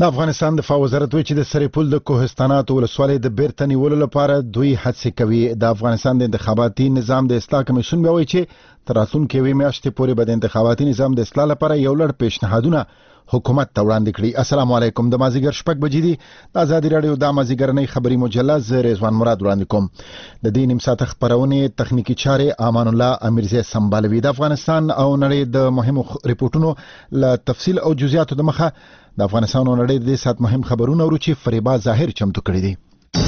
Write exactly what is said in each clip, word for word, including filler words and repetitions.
د افغانستان دفاع وزارت وایي چې د سرپل د کوهستانات ولسوالۍ د بیرته نیولو لپاره دوی هڅې کوي. د افغانستان د انتخاباتي نظام د اصلاح کمیشن بیا وایي چې تر راتلونکې یوې میاشتې پورې به د انتخاباتي نظام د اصلاح لپاره یو لړ پیشنهادونه حکومت ته وړاندې کړي. السلام علیکم. د مازیګر شپږ بجې دي. د ازادي راډیو د مازیګرنۍ خبري مجله زه رضوان مراد وړاندې کوم. د دې نیم ساعت خبرونه تخنیکی چارې امان الله امیرزی سمبالوي. د افغانستان او نړۍ د مهمو ریپورتونو له تفصیل او جزئیاتو د مخه د افغانستان او نړۍ د سات مهم خبرونه ورچی فریبا ظاهر چمتو کړی دي.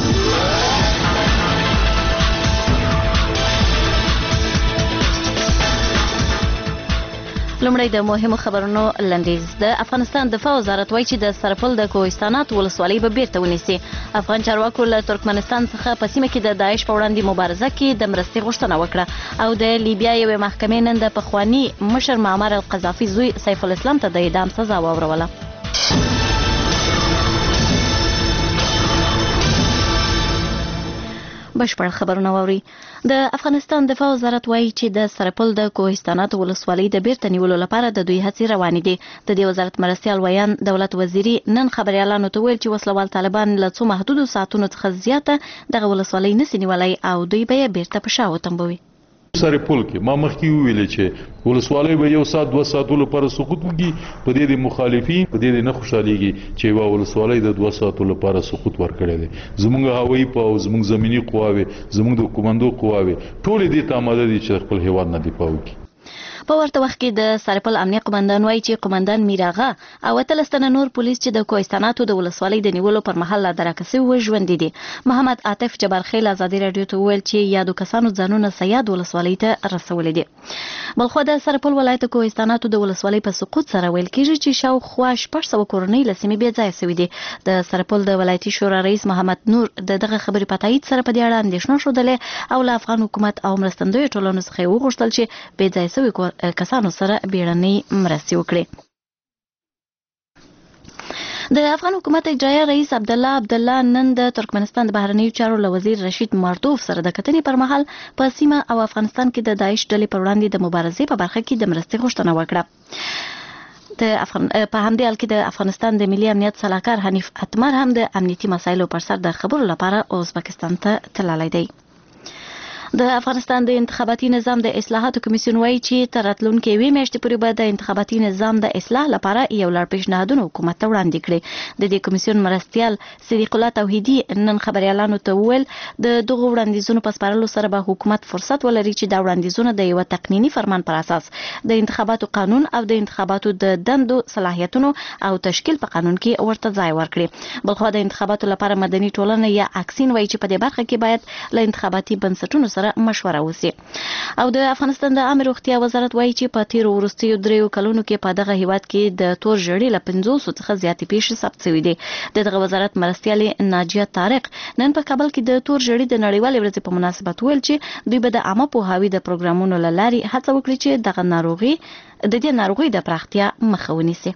لومړی د مهمو خبرونو لنډیز. د افغانستان دفاع وزارت وایي چې د سرپل د کوهستانات ولسوالۍ به بیرته ونیسي. افغان چارواکو له ترکمنستان څخه په سیمه کې د داعش په وړاندې مبارزه کې د مرستې غوښتنه وکړه او د لیبیا یوې محکمې نن د پخواني مشر معمر القذافي زوی سیف الاسلام ته د اعدام سزا واوروله. بشپړ خبرونه واوري. د افغانستان دفاع وزارت وایي چې د سرپل د کوهستانات ولسوالۍ د بیرته نیولو لپاره د دوی هڅې روانې دي. د دې وزارت مرستیال ویان دولت وزیري نن خبريالانو ته ویل چې وسلوال طالبان له څو محدودو ساعتونو څخه زیاته دغه ولسوالۍ نشي نیولای او دوی به بیرته په شا وتمبوي. سرپل کې ما مخکې ویل چې ولسوالۍ به یو ساعت دوه ساعتو لپاره سقوط وکړي. په دې د مخالفین په دې نه خوشاليږي چې یو ولسوالۍ د دوه ساعتو لپاره سقوط ورکړي دي. زموږ هوایي پوځ، زموږ زمینی قواوې، زموږ د کمانډو قواوې ټول دې ته آماده دي چې خپل هیواد نه دفاع وکړي. په ورته وخت کې د سرپل امنیه قومندان وایي چې قومندان میراغه او اتلس تنه نور پولیس چې د کوهستاناتو د ولسوالۍ د نیولو پر مهال لا درکسي و ژوند دي. محمد عاطف جبارخیل ازادي رادیو ته ویل چې یادو کسانو ځانونه سیاد ولسوالۍ ته رسولې دي. بلخو د سرپل ولایت کوهستاناتو د ولسوالۍ په سقوط سره ویل کېږي چې شاوخوا شپږ سوه کورنۍ له سیمې بې ځایه سوي دي. د سرپل د ولایتي شورا رئیس محمد نور د دغه خبرې په تایید سره په دې اړه اندېښنه ښودلې او له افغان حکومت او مرستندویو ټولنو څخه وغوښتل چې بې ځایه سوي کسانو سره بیړنۍ مرستې وکړي. د افغان حکومت اجرایه رئیس عبدالله عبدالله نن د ترکمنستان د بهرنیو چارو له وزیر رشید مردوف سره د کتنې پر مهال په سیمه او افغانستان کې د داعش ډلې پر وړاندې د مبارزې په برخه کې د مرستې غوښتنه وکړه. د افغان په همدې حال کې د افغانستان د ملي امنیت سلاکار حنیف اتمر هم د امنیتي مسایلو پر سر د خبرو لپاره ازبکستان ته تللی دی. د افغانستان د انتخاباتي نظام د اصلاحاتو کمیسیون وایي چې تر راتلونکې یوې میاشتې پورې به د انتخاباتي نظام د اصلاح لپاره یو لړ پیشنهادونه حکومت ته وړاندې کړي. د دې کمیسیون مرستیال صدیق الله توحیدي نن خبريالانو ته وویل د دغو وړاندیزونو په سپارلو سره به حکومت فرصت ولري چې دا وړاندیزونه د یو تقنیني فرمان پر اساس د انتخاباتو قانون او د انتخاباتو د دندو صلاحیتونو او تشکیل په قانون کې ورته ځای ورکړي. بلخو د انتخاباتو لپاره مدني ټولنه یا اکسین وایي چې په دې برخه کې باید له انتخاباتي بنسټونو مشوره وسی. او د افغانستان د عامه روغتیا وزارت وایي چې په تیرو وروستیو دریو کلونو کې په دغه هیواد کې د تور ژړې له پنځوسو څخه زیاتې پیښې ثبت شوې دي. د دغه وزارت مرستیالې ناجیه طارق نن په کابل کې د تور ژړې د نړیوالې ورځې په مناسبت ویل چې دوی به د عامه پوهاوي د پروګرامونو له لارې هڅه وکړي چې دغه ناروغي د دې ناروغۍ د پراختیا مخه ونیسي.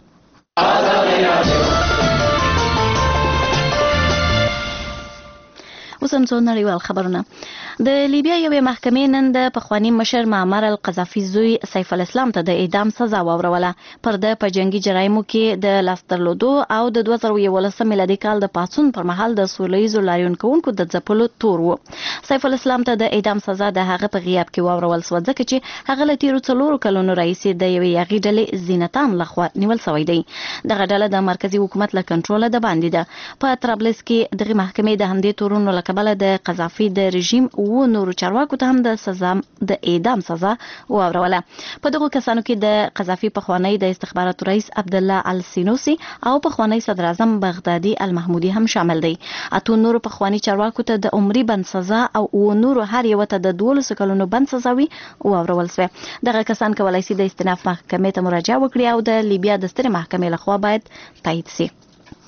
اوس هم څو نړیوال خبرونه. د لیبیا یوې محکمې نن د پخواني مشر معمر القذافي زوی سیف الاسلام ته د اعدام سزا واوروله. پر ده په جنگي جرایمو کې د لاس درلودو او د دوه زره یولسم میلادي کال د پاڅون پر مهال د سوله ییزو لاریون کوونکو د ځپلو تور و. سیف الاسلام ته د اعدام سزا د هغه په غیاب کې واورول شوه ځکه چې هغه له تیرو څلورو کلونو راهیسې د یوې یاغي ډلې زینتان لخوا نیول شوی دی. دغه ډله د مرکزي حکومت له کنټروله د باندې ده. په طرابلس کې دغه محکمې د همدې تورونو له کبله د قذافي د رژیم و نورو چارواکو ته هم د سزا د اعدام سزا واوروله. په دغو کسانو کې د قذافي پخوانی د استخباراتو رئیس عبدالله السینوسی او پخوانی صدر اعظم بغدادي المحمودي هم شامل دی. اته نورو پخوانی چارواکو ته د عمري بند سزا او و نورو هر یو ته د دولسو کلونو بند سزاوي واورول شوه. دغه کسان کولای شي د استئناف محکمې ته مراجعه وکړي او د لیبیا د سترې محکمې لخوا باید تایید شي.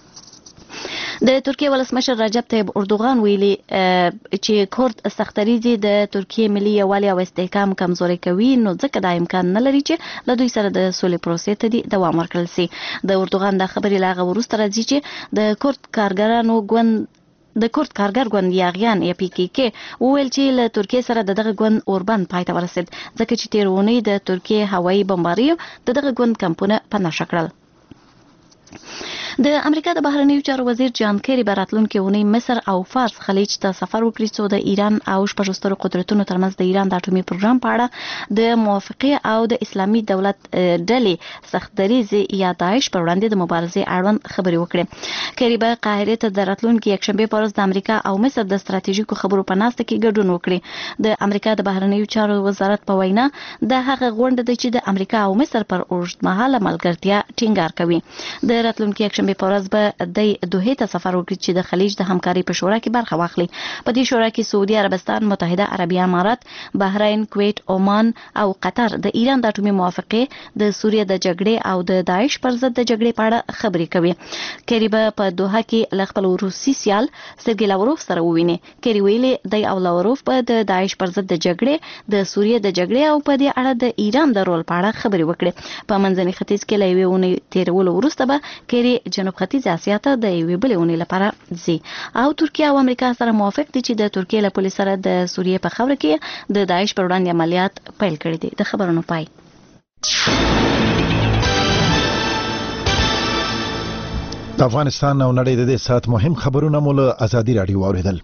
د ترکیه ولسمشر رجب طیب اردوغان ویلي چې کورد سختریزي د ترکیه ملي یووالي او استحکام کمزوري کوي نو ځکه دا امکان نه لري چې له دوی سره د سولې پروسې ته دوام ورکړل شي. د اردوغان د خبرې لا غو وروسته راځي چې د کورد کارګرانو ګوند د کورد کارګر ګوند یاغیان یا پی کې کې وویل چې له ترکیه سره د دغه ګوند اوربند پای ته ورسید ځکه چې تیرونی د ترکیه هوایي بمباریو د دغه ګوند کمپونه پناه شکړل. د امریکا د بهرنیو چارو وزیر جان کیری براتلونکي ونی مصر او فارس خلیج ته سفر وکړي چې د ایران او شپږسترو قدرتونو ترمنځ د ایران د اټومي پروګرام په اړه د موافقه او د اسلامي دولت ډلې سختدریزي یا داعش پر وړاندې د مبارزې اړوند خبرې وکړي. کیری به قاهره ته د راتلونکي یکشنبه په ورځ د امریکا او مصر د ستراتیژیکو خبرو په ناسته کې ګډون وکړي. د امریکا د بهرنیو چارو وزارت په وینا د هغه غونډه د چې د امریکا او مصر پر اوږدمهاله ملګرتیا ټینګار کوي. د راتلونکي یکشنبه په ورځ به د دوحه ته سفر وکړي چې د خلیج د همکاري په شورا کې برخه واخلي. په دې شورا کې سعودي عربستان، متحده عربي امارات، بحرین، کویت، عمان او قطر د ایران د اټومي موافقه، د سوریه د جګړې او د داعش پر ضد د جګړې په اړه خبرې کوي. کیری به په دوحه کې ل خپل روسي سیال سرګي لاوروف سره وویني. کیری ویلي د او لاوروف په د داعش پر ضد د جګړې، د سوریه د جګړې او په دې اړه د ایران د رول په اړه خبرې وکړي. په منځني ختیځ کې لوي ونی تیرولو وروسته به کیری جنوب ختیځ اسیا ته د یوې بلې ونی لپاره ځي. او ترکیه او امریکا سره موافق دي چې د ترکیه له پولیس سره د سوریه په خاوره کې د داعش پر وړاندې عملیات پیل کړي دي. د خبرونو پای. د افغانستان او نړۍ د دې سات مهم خبرونه مول ازادي رادیو اوریدل.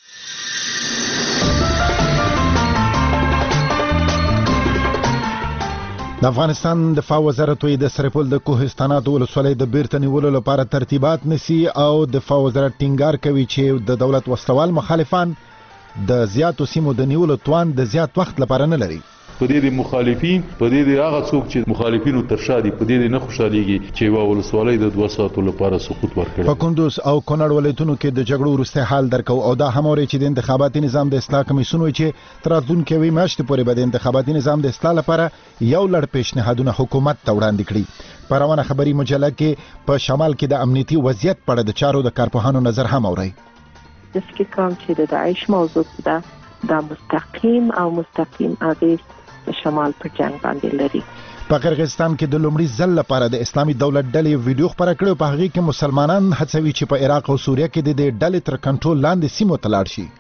د افغانستان دفاع وزارت وی د سرپل د کوهستانات ولسوالۍ د بیرته نیولو لپاره ترتیبات نسی او دفاع وزارت ټینګار کوي چې د دولت وسلوال مخالفان د زیاتو سیمو د نیولو توان د زیات وخت لپاره نه لري. په دې د مخالفین په دې د هغه څوک چې مخالفینو ترشادي په دې نه خوشاليږي چې وا ولسوالۍ د دوه ساعتو لپاره سقوط ورکړي. په کندوز او کونړ ولایتونو کې د جګړو وروسته حال درکو او دا هموري چې د انتخاباتي نظام د اصلاح کمیسیون وی چې تر راتلونکي وی میاشتې پورې به د انتخاباتي نظام د اصلاح لپاره یو لړ پیشنهادونه حکومت ته وړاندې کړي. په روانه خبري مجله کې په شمال کې د امنیتي وضعیت په اړه د چارو د کارپوهانو نظر هم اوري. د فکر کوم چې د داعش موضوع ده د مستقیم او مستقیم اغیز شمال پر جنگ باندې لري. په قرغیزستان کې د لومړي ځل لپاره د اسلامي دولت ډلې ویډیو خبره کړې په هغه کې مسلمانان هڅوي چې په عراق او سوریه کې د دې ډلې تر کنټرول لاندې سیمو ته لاړ شي.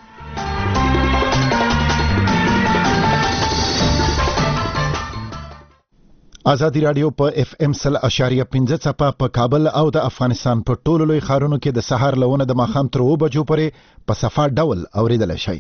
آزادی رادیو په اف ام سل اشاریه پنځه څپه په کابل او د افغانستان په ټولو لوی ښارونو کې د سحر لونه د ماښام تر اوه بجو پورې په صفا ډول اوریدل شي.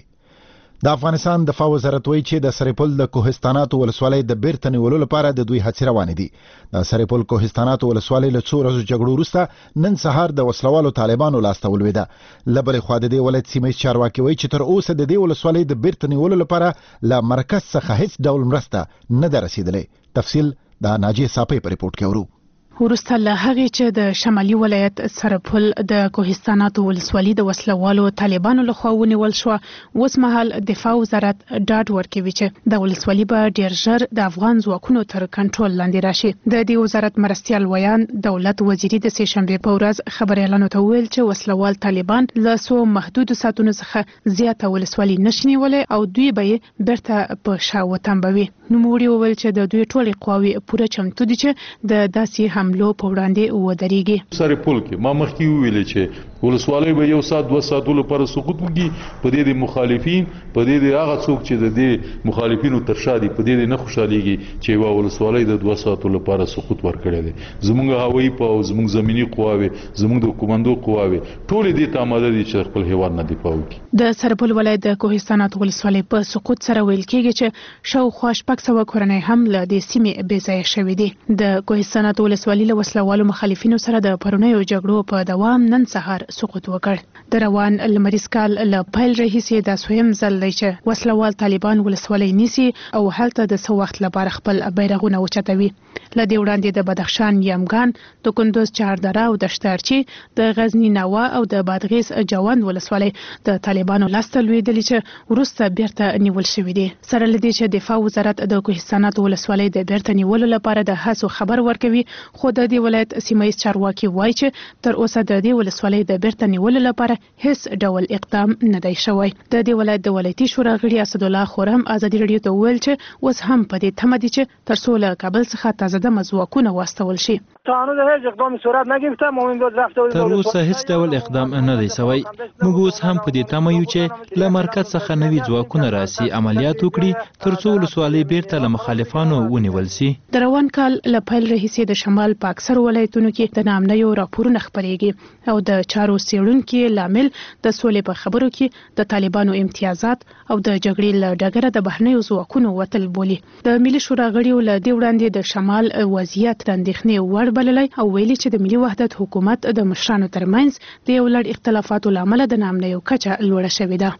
د افغانستان دفاع وزارت وایي چې د سرپل د کوهستانات ولسوالۍ د بیرته نیولو لپاره د دوی هڅې روانې دي. د سرپل کوهستانات ولسوالۍ له څو ورځو جګړو وروسته نن سهار د وسلوالو طالبانو لاسته ولوېده. له بلې خوا د دې ولایت سیمه چارواکي وایي چې تر اوسه د دې ولسوالۍ د بیرته نیولو لپاره له مرکز څخه هیڅ ډول مرسته نه ده رسیدلې. تفصیل د ناجیه صافی په ریپورت کې ورو. ورسته له هغې چې د شمالي ولایت سرپل د کوهستانات ولسوالۍ د وسلوالو طالبانو لخوا ونیول شو، اوس مهال دفاع وزارت ډاډ ورکوي چې د ولسوالۍ به ډیر ژر د افغان ځواکونو تر کنټرول لاندې راشي. د دې وزارت مرستیال ویان دولت وزیري د سې شنبې په ورځ خبريالانو ته ویل چې وسلوال طالبان له څو محدودو ساعتونو څخه زیاته ولسوالۍ نشي نیولای او دوی به بیرته په شا وتمبوي. نوموړي وویل چې د دوی ټولې قواوې پوره چمتو دي چې د داسې حملو په وړاندې ودرېږي. سرپل کې ما مخکې ویل چې ولسوالۍ به یو ساعت دوه ساعتو لپاره سقوط وکړي. په دې د مخالفین په دې د هغه څوک چې د دې مخالفینو ترشادي په دې نه خوشاليږي چې وا ولسوالۍ د دوه ساعتو لپاره سقوط ورکړي دي. زموږ هوایي پوځ، زموږ زمینی قواوې، زموږ د کمانډو قواوې ټول دې ته آماده دي چې خپل هیواد نه دفاع وکړي. د سرپل ولایت د کوهستانات ولسوالۍ په سقوط سره ویل کېږي چې شاوخوا شپږ سوه کورنۍ هم له دې سیمې بې ځایه شوې دي. د کوهستانات ولسوالۍ له وسلوالو مخالفینو سره د پرونیو جګړو په دوام نن سهار سقوط وکړ. د روان لمریز کال له پیل راهیسې دا دویم ځل دی چې وسلوال طالبان ولسوالۍ نیسي او هلته د څه وخت لپاره خپل بیرغونه اوچتوي. له دې وړاندې د بدخشان یمګان، د کندوز چهاردره او د شتارچي، د غزني ناوه او د بادغیس جوند ولسوالۍ د طالبانو لاسته لوېدلې چې وروسته بیرته نیول شوې دي. سره له دې چې دفاع وزارت د کوهستانات ولسوالۍ د بیرته نیولو لپاره د هڅو خبر ورکوي، خو د دې ولایت سیمه‌ییز چارواکي وایي چې تر اوسه د دې ولسوالۍ د بیرته نیولو لپاره هیڅ ډول اقدام نه دی شوی. د دې ولایت د ولایتي شورا غړي اسدالله خورم ازادي رادیو ته وویل چې اوس هم په دې تمه دي چې تر څو له کابل څخه تازه دمه ځواکونه واستول شي. تا هنوز هیچ اقدامی صورت نگرفته. ما این بود رفته تر اوسه هیڅ ډول اقدام نه دی سوی. موږ اوس هم په دې تمه یو چې له مرکز څخه نوي ځواکونه راسي، عملیات وکړي ترڅو ولسوالۍ بیرته له مخالفانو ونیول سي. د روان کال له پیل راهیسې د شمال په اکثر ولایتونو کې د ناامنیو راپورونه خپرېږي او د چارو څېړونکي لامل د سولې په خبرو کې د طالبانو امتیازات او د جګړې له ډګره د بهرنیو ځواکونو وتل بولي. د ملي شورا غړیو له دې وړاندې د شمال وضعیت د اندېښنې وړ بللی او ویلي چې د ملي وحدت حکومت د مشرانو ترمنځ د یو لړ اختلافاتو له امله د ناامنیو کچه لوړه شوې ده.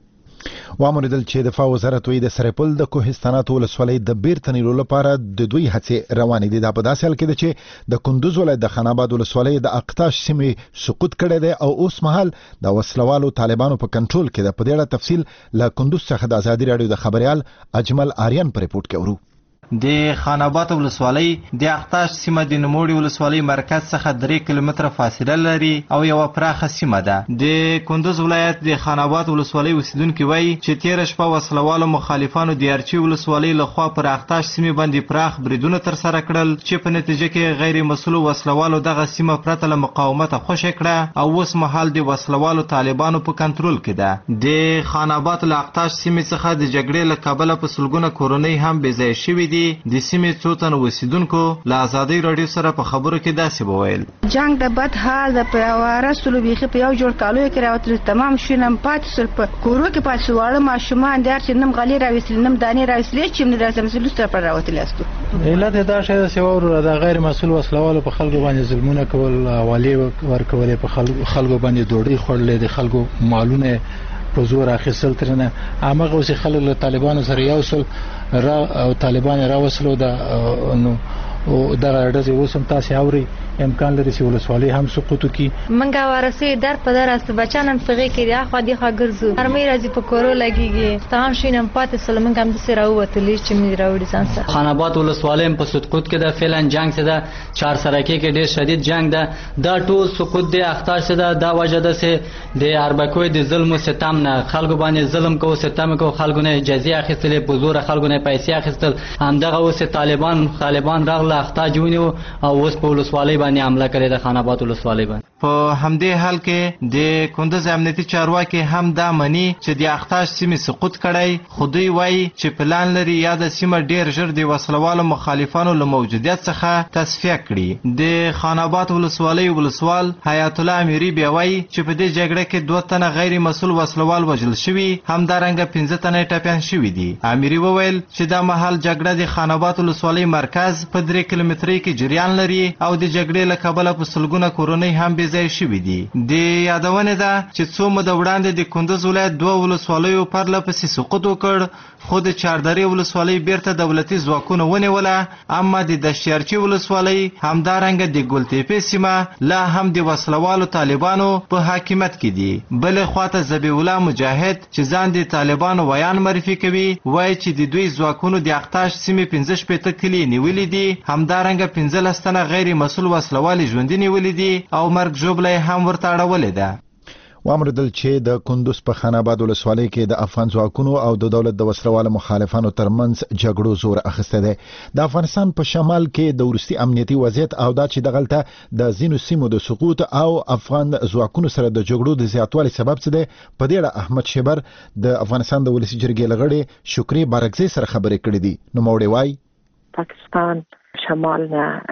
وامریدل چې دفاع وزارت وی د سرپل د کوهستانات ولسوالۍ د بیرته نیولو لپاره د دوی هڅې روانې دي. دا په داسې حال کې ده چې د کندوز ولایت د خان آباد ولسوالۍ د اقتاش سیمې سقوط کړی دی او اوس مهال د وسلوالو طالبانو په کنټرول کې ده. په دې اړه تفصیل له کندوز څخه د ازادي راډیو د خبريال اجمل آریان په ریپورت کې ورو. د خان آباد ولسوالۍ د اقتاش سیمه د نوموړي ولسوالۍ مرکز څخه درې کیلومتره فاصله لري او یو پراخه سیمه ده. د کندوز ولایت د خان آباد ولسوالۍ اوسیدونکي وایي چې تېره شپه وسلوالو مخالفانو د ارچي ولسوالۍ لخوا پر اقتاش سیمې باندې پراخ بریدونه ترسره کړل چې په نتیجه کې غیر مسؤلو وسلوالو دغه سیمه پرته له مقاومته خوشې کړه او اوس مهال د وسلوالو طالبانو په کنټرول کې ده. د خان آباد له اقتاش سیمې څخه د جګړې له کبله په سلګونه کورنۍ هم بې ځایه شوي دي. د سیمې څو تنه اوسیدونکو له ازادۍ راډیو سره په خبرو کې داسې وویل: جنگ د بد حال د پیاواره سلو بیخي په یو جوړ کالو کې راوتل، تمام شینم پاتې سر په کورو کې پاتې واړه ماشومان دار چې نم غلي راوېسل نم دانې راوېسل چې موږ درته مسلو سره پر راوتل استو. علت دا شی د سیور د غیر مسؤل وسلوالو په خلکو باندې ظلمونه کول، والی ورکول، په خلکو باندې ډوډۍ خوړلې، د خلکو مالونه په زور اخیستل. ترنه هغه اوس خلک له طالبانو سره یو سل را او طالبان را وسلو دا نو او دا راځي اوسم تاسو اوري امکان لري چې ولسوالۍ هم سقوط کی. منګه ورسې در په در است بچانن فغې کې دی خو دی خو ګرځو هرمې راځي په کورو لګيږي تام شینم پاتې سلمن کوم د سره وته چې می راوړي ځان سره. خان آباد ولسوالۍ په سقوط کې د فعلن جنگ څخه د چار سرکې کې ډېر شدید جنگ ده. دا ټول سقوط دی اختار څخه دا وجه ده چې د اربکوي د ظلم او ستم نه خلکو باندې ظلم کو ستم کو خلکو نه جزیه اخیستلې په زور خلکو نه پیسې اخیستل. همدغه اوس طالبان طالبان راغله اختاج ونیو او اوس په ولسوالۍ باندې حمله کړې ده. خان آباد ولسوالۍ باندې په همدې حال کې د کندوز امنیتي چارواکي هم دا مني چې د اختاش سیمې سقوط کړی، خو دوی وایي چې پلان لري یا د سیمه ډیر ژر د وسلوالو مخالفانو له موجودیت څخه تصفیه کړي. د خان آباد ولسوالۍ ولسوال حیات الله امیری بیا وایي چې په دې جګړه کې دوه تنه غیر مسؤل وسلوال وژل شوي، همدارنګه پنځه تنه ټپیان شوي دي. امیری وویل چې دا مهال جګړه د خان آباد ولسوالۍ مرکز په درې کیلومترۍ کې جریان لري او د جګړې له کبله په سلګونه کورنۍ هم بې ځای شوي دي. د یادونه ده چې څو موده وړاندې د کندوز ولایت دوه ولسوالیو پرله پسې سقوط وکړ، خو د چاردرې ولسوالۍ بیرته دولتي ځواکونه ونیوله. اما د دشتیارچي ولسوالۍ همدارنګه د ګلتیپې سیمه لا هم د وسلوالو طالبانو په حاکمیت کې دي. بلې خواته ذبیح الله مجاهد چې ځان د طالبانو ویان معرفي کوي وایي چې د دوی ځواکونو د اقتاش سیمې پنځه شپېته کلي نیولې دي، همدارنګه پنځلس تنه غیر مسؤل وسلوالې ژوندي نیولې دي او مرګ ژوبله هم ورته اړولې ده. وامردل چې د کندوز په خان آباد ولسوالۍ کې د افغان ځواکونو او د دولت د وسلوالو مخالفانو ترمنځ جګړو زور اخیسته ده. د افغانستان په شمال کې د ورستي امنیتي وضعیت او دا چې دغلته د ځینو سیمو د سقوط او افغان ځواکونو سره د جګړو د زیاتوالي سبب څه ده. په دې اړه احمد شیبر د افغانستان د ولسی جرګې لغړي شکری بارکزی سره خبرې کړې دي. نو موړې وای پاکستان شمال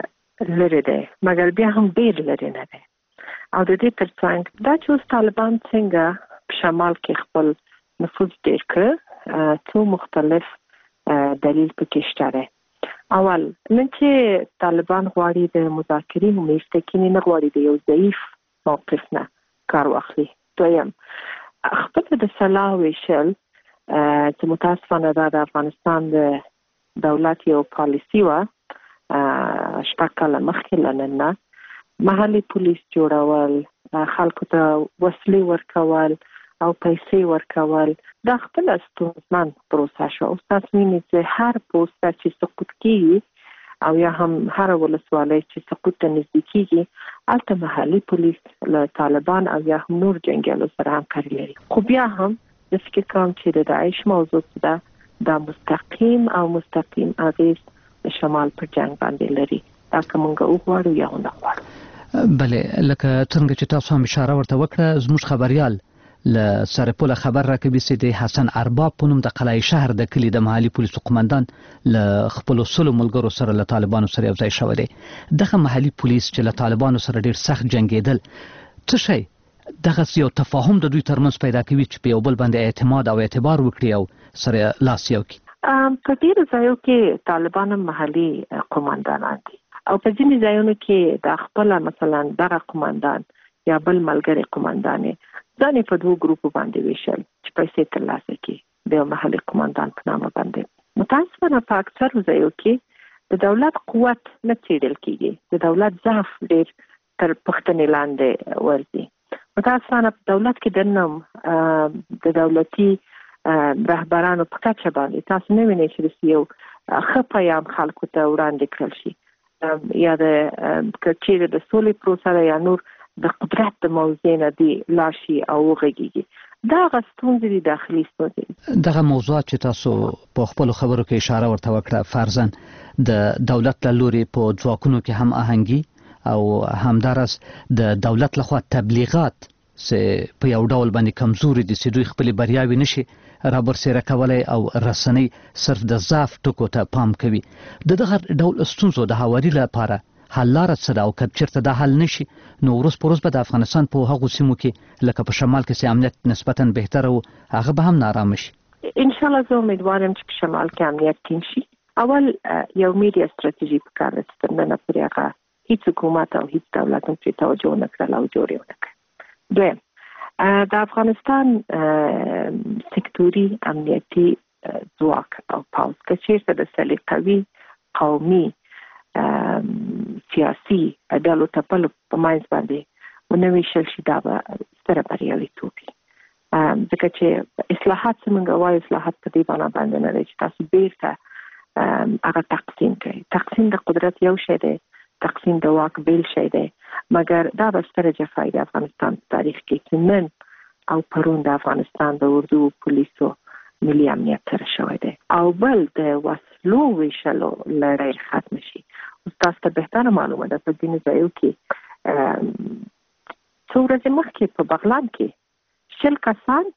نه لري ده مګر بیا هم ډیر لري نه ده او د دې ترڅنګ دا چې طالبان څنګه په شمال کې خپل نفوذ ډیر کړ، څو مختلف دلیل پکې شته. اول نن چې طالبان غواړي د مذاکرې میشته کې نه غواړي د یو ضعیف موقف نه کار واخلي. دویم خپل د سلاح ویشل چې متاسفانه دا د افغانستان د دولت یو پالیسی و شپږ کاله مخکې لننه محلي پولیس جوړول، خلکو ته وسلې ورکول او پیسې ورکول، دا خپل ستونزمن پروسه شو. اوس تاسو وینئ چې هر پوسټ چې سقوط کیږي او یا هم هر ولسوالۍ چې سقوط ته نږدې کیږي هلته محلي پولیس له طالبان او یا هم نور جنګیالو سره همکاري لري. خو بیا هم د فکر کوم چې د داعش موضوع ده دا مستقیم او مستقیم اغیز شمال پر جنگ باندې لري. دا کومګه وغواړو یا نه غواړو. بله لکه څنګه چې تاسو هم اشاره ورته وکړه زموږ خبريال له سرپل خبر راکوي چې د حسن ارباب په نوم د قلعه شهر د کلی د محلي پولیسو قومندان له خپل سلو ملګرو سره له طالبانو سره یو ځای شوی دی. دغه محلي پولیس چې له طالبانو سره ډیر سخت جنگیدل څه شي دغه یو تفاهم د دوی ترمنځ پیدا کوي چې په یو بل باندې اعتماد او اعتبار وکړي او سره لاس یو کړي. په ډیرو ځایو کې طالبان محلي قومندانان دي او په ځینې ځایونو کې د خپل مثلا دغه قومندان یا بل ملګری قومندان ځان په دوه ګروپو باندې ویشل چې پیسې ترلاسه کړي د محلي قومندان په نامه باندې. متاسفانه په اکثرو ځایو کې د دولت قوت نه څېړل کېږي، د دولت ضعف ډېر تر پوښتنې لاندې ورځي. متاسفانه په دولت کې دننه د دولتي رهبرانو په کچه باندې تاسو نه وینئ چې یو ښه پیغام خلکو ته وړاندې کړل شي یا د چیرې د سولې پروسه یا نور د قدرت د موضوع نه دی لاشي او وغږیږي. دا غستونځې دي داخلي ستونزې. دغه موضوعات چې تاسو په خپل خبرو کې اشاره ورته وکړه فرضاً د دولت له لوري په ځواکونو کې هم آهنګي او همدارس د دولت لخوا تبلیغات چې په یو ډول باندې کمزوري دي چې دوی خپل بریاوي نشي رابرسېره کولای او رسنۍ صرف د ضعف ټکو ته پام کوي. د دغه ډول ستونزو د هواري لپاره حل لاره څه ده او که چېرته دا حل نشي نو وروس په وروس به د افغانستان په هغو سیمو کې لکه په شمال کې چې امنیت نسبتا بهتره و هغه به هم نارامه شي؟ انشاءالله زه امیدوارم چې په شمال کې امنیت ټینګ شي. اول یو میډیا ستراتیژي پکار ده چې تر ننه پورې هغه هیڅ حکومت او هیڅ دولت هم پرې توجه ونه کړله او جوړ یې ونه کړ. دویم د افغانستان سکتوري امنیتي ځواک او پوځ که چېرته د سلیقوي قومي سیاسي ډلو تپلو په منځ باندې ونه ویشل شي دا به ستره بریالیتوب وي. ځکه چې اصلاحات څه موږ وایو اصلاحات په دې بنا باندې نه دی چې تاسو بیرته هغه تقسیم کوي. تقسیم د قدرت یو شی دی، تقسیم د واک بیل شی دی، مګر دا به ستره جفای د افغانستان په تاریخ کې چې نن او پرون د افغانستان د اردو پولیسو ملي امنیت سره شوی دی او بل د وسلو ویشلو لړۍ ختم شي. اوس تاسو ته بهتره معلومه ده په ځینو ځایو کې څو ورځې مخکې په بغلان کې شل کسان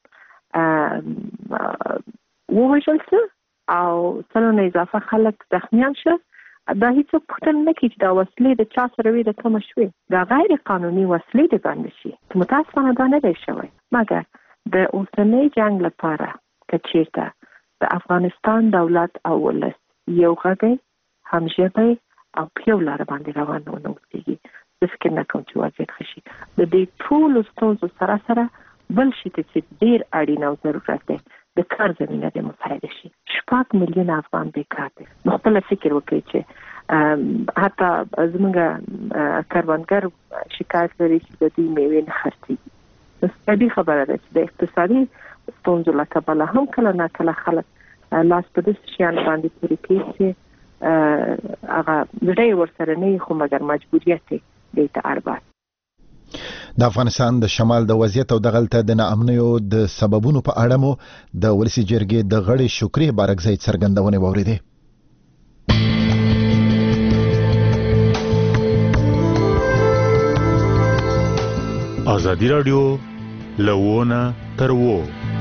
ووژل شول او سلو نه اضافه خلک زخمیان شول. دا هیڅوک پوښتنه نه کوي چې دا وسلې د چا سره وي د کومه شوې. دا غیر قانوني وسلې دې بند شي. متاسفانه دا نه دی شوی، مګر د اوسنۍ جنګ لپاره که چېرته د افغانستان دولت او ولس یو غږی همژبی او په یو لاره باندې روان ونه اوسېږي زه فکر نه کوم چې وضعیت ښه شي. د دې ټولو ستونزو سره سره بل شي ته چې ډېر اړین او ضرورت دی د کار زمینه دې مساعده شي. شپږ میلیونه افغان بیکار دي. نو خپله فکر وکړئ چې حتی زموږ کروندګر شکایت لري چې د دوی میوې نه خرڅېږي. نو طبیعي خبره ده چې د اقتصادي ستونزو له کبله هم کله نه کله خلک لاس په داسې شیانو باندې پورې کوي چې هغه زړه یې ورسره نه وي خو مګر مجبوریت یې دی ته اړباسي. د افغانستان د شمال د وضعیت او دغلته د ناامنیو د سببونو په اړه مو د ولسي جرګې د غړي شکري بارکزی څرګندونې واورېدې. ازادي راډیو لوونه تر وو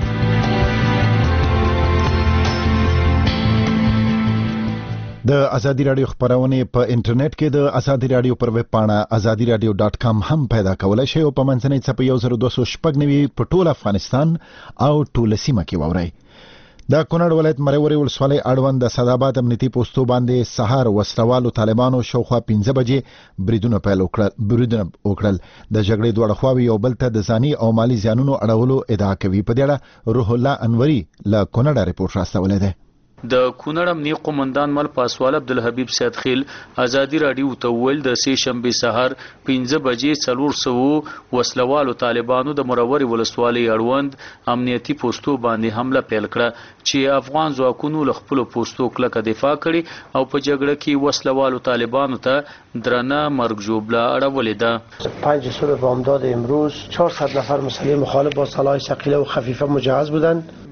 د ازادي راډیو خبرونه په انټرنیټ کې د ازادي راډیو پر ویب پاڼه ازادي راډیو ډاټ کام هم پیدا کولای شئ او په منځنۍ څپه یو زر دوه سوه شپږ نوي په ټول افغانستان او ټول سیمه کې واورئ. د کونړ ولایت مروري ولسوالۍ اړوند د صداباد امنیتي پوسټو باندې سهار وسلوالو طالبانو شاوخوا پنځه بجې بریدونه پیل وکړل بریدونه وکړل د جګړې دوه خواوې یو بل ته د ځاني او مالی زیانونو اړولو ادعا کوي. په دې اړه روح الله انوري له کونړ ریپورت راستولی دی. د کونړ امنیه قومندان مل پاسوال عبدالحبیب سید خیل ازادي راډیو ته ویل د سې شنبې سهار پنځه بجې څلور سوه وسلوالو طالبانو د مروري ولسوالۍ اړوند امنیتي پوسټو باندې حمله پیل کړه چې افغان ځواکونو له خپلو پوسټو کلکه دفاع کړې او په جګړه کې وسلوالو طالبانو ته درنه مرګ ژوبله اړولې ده. پنج صبح بامداد امروز چهارصد نفر مسلح مخالف با سلاح ثقیله و خفیفه مجهز بودند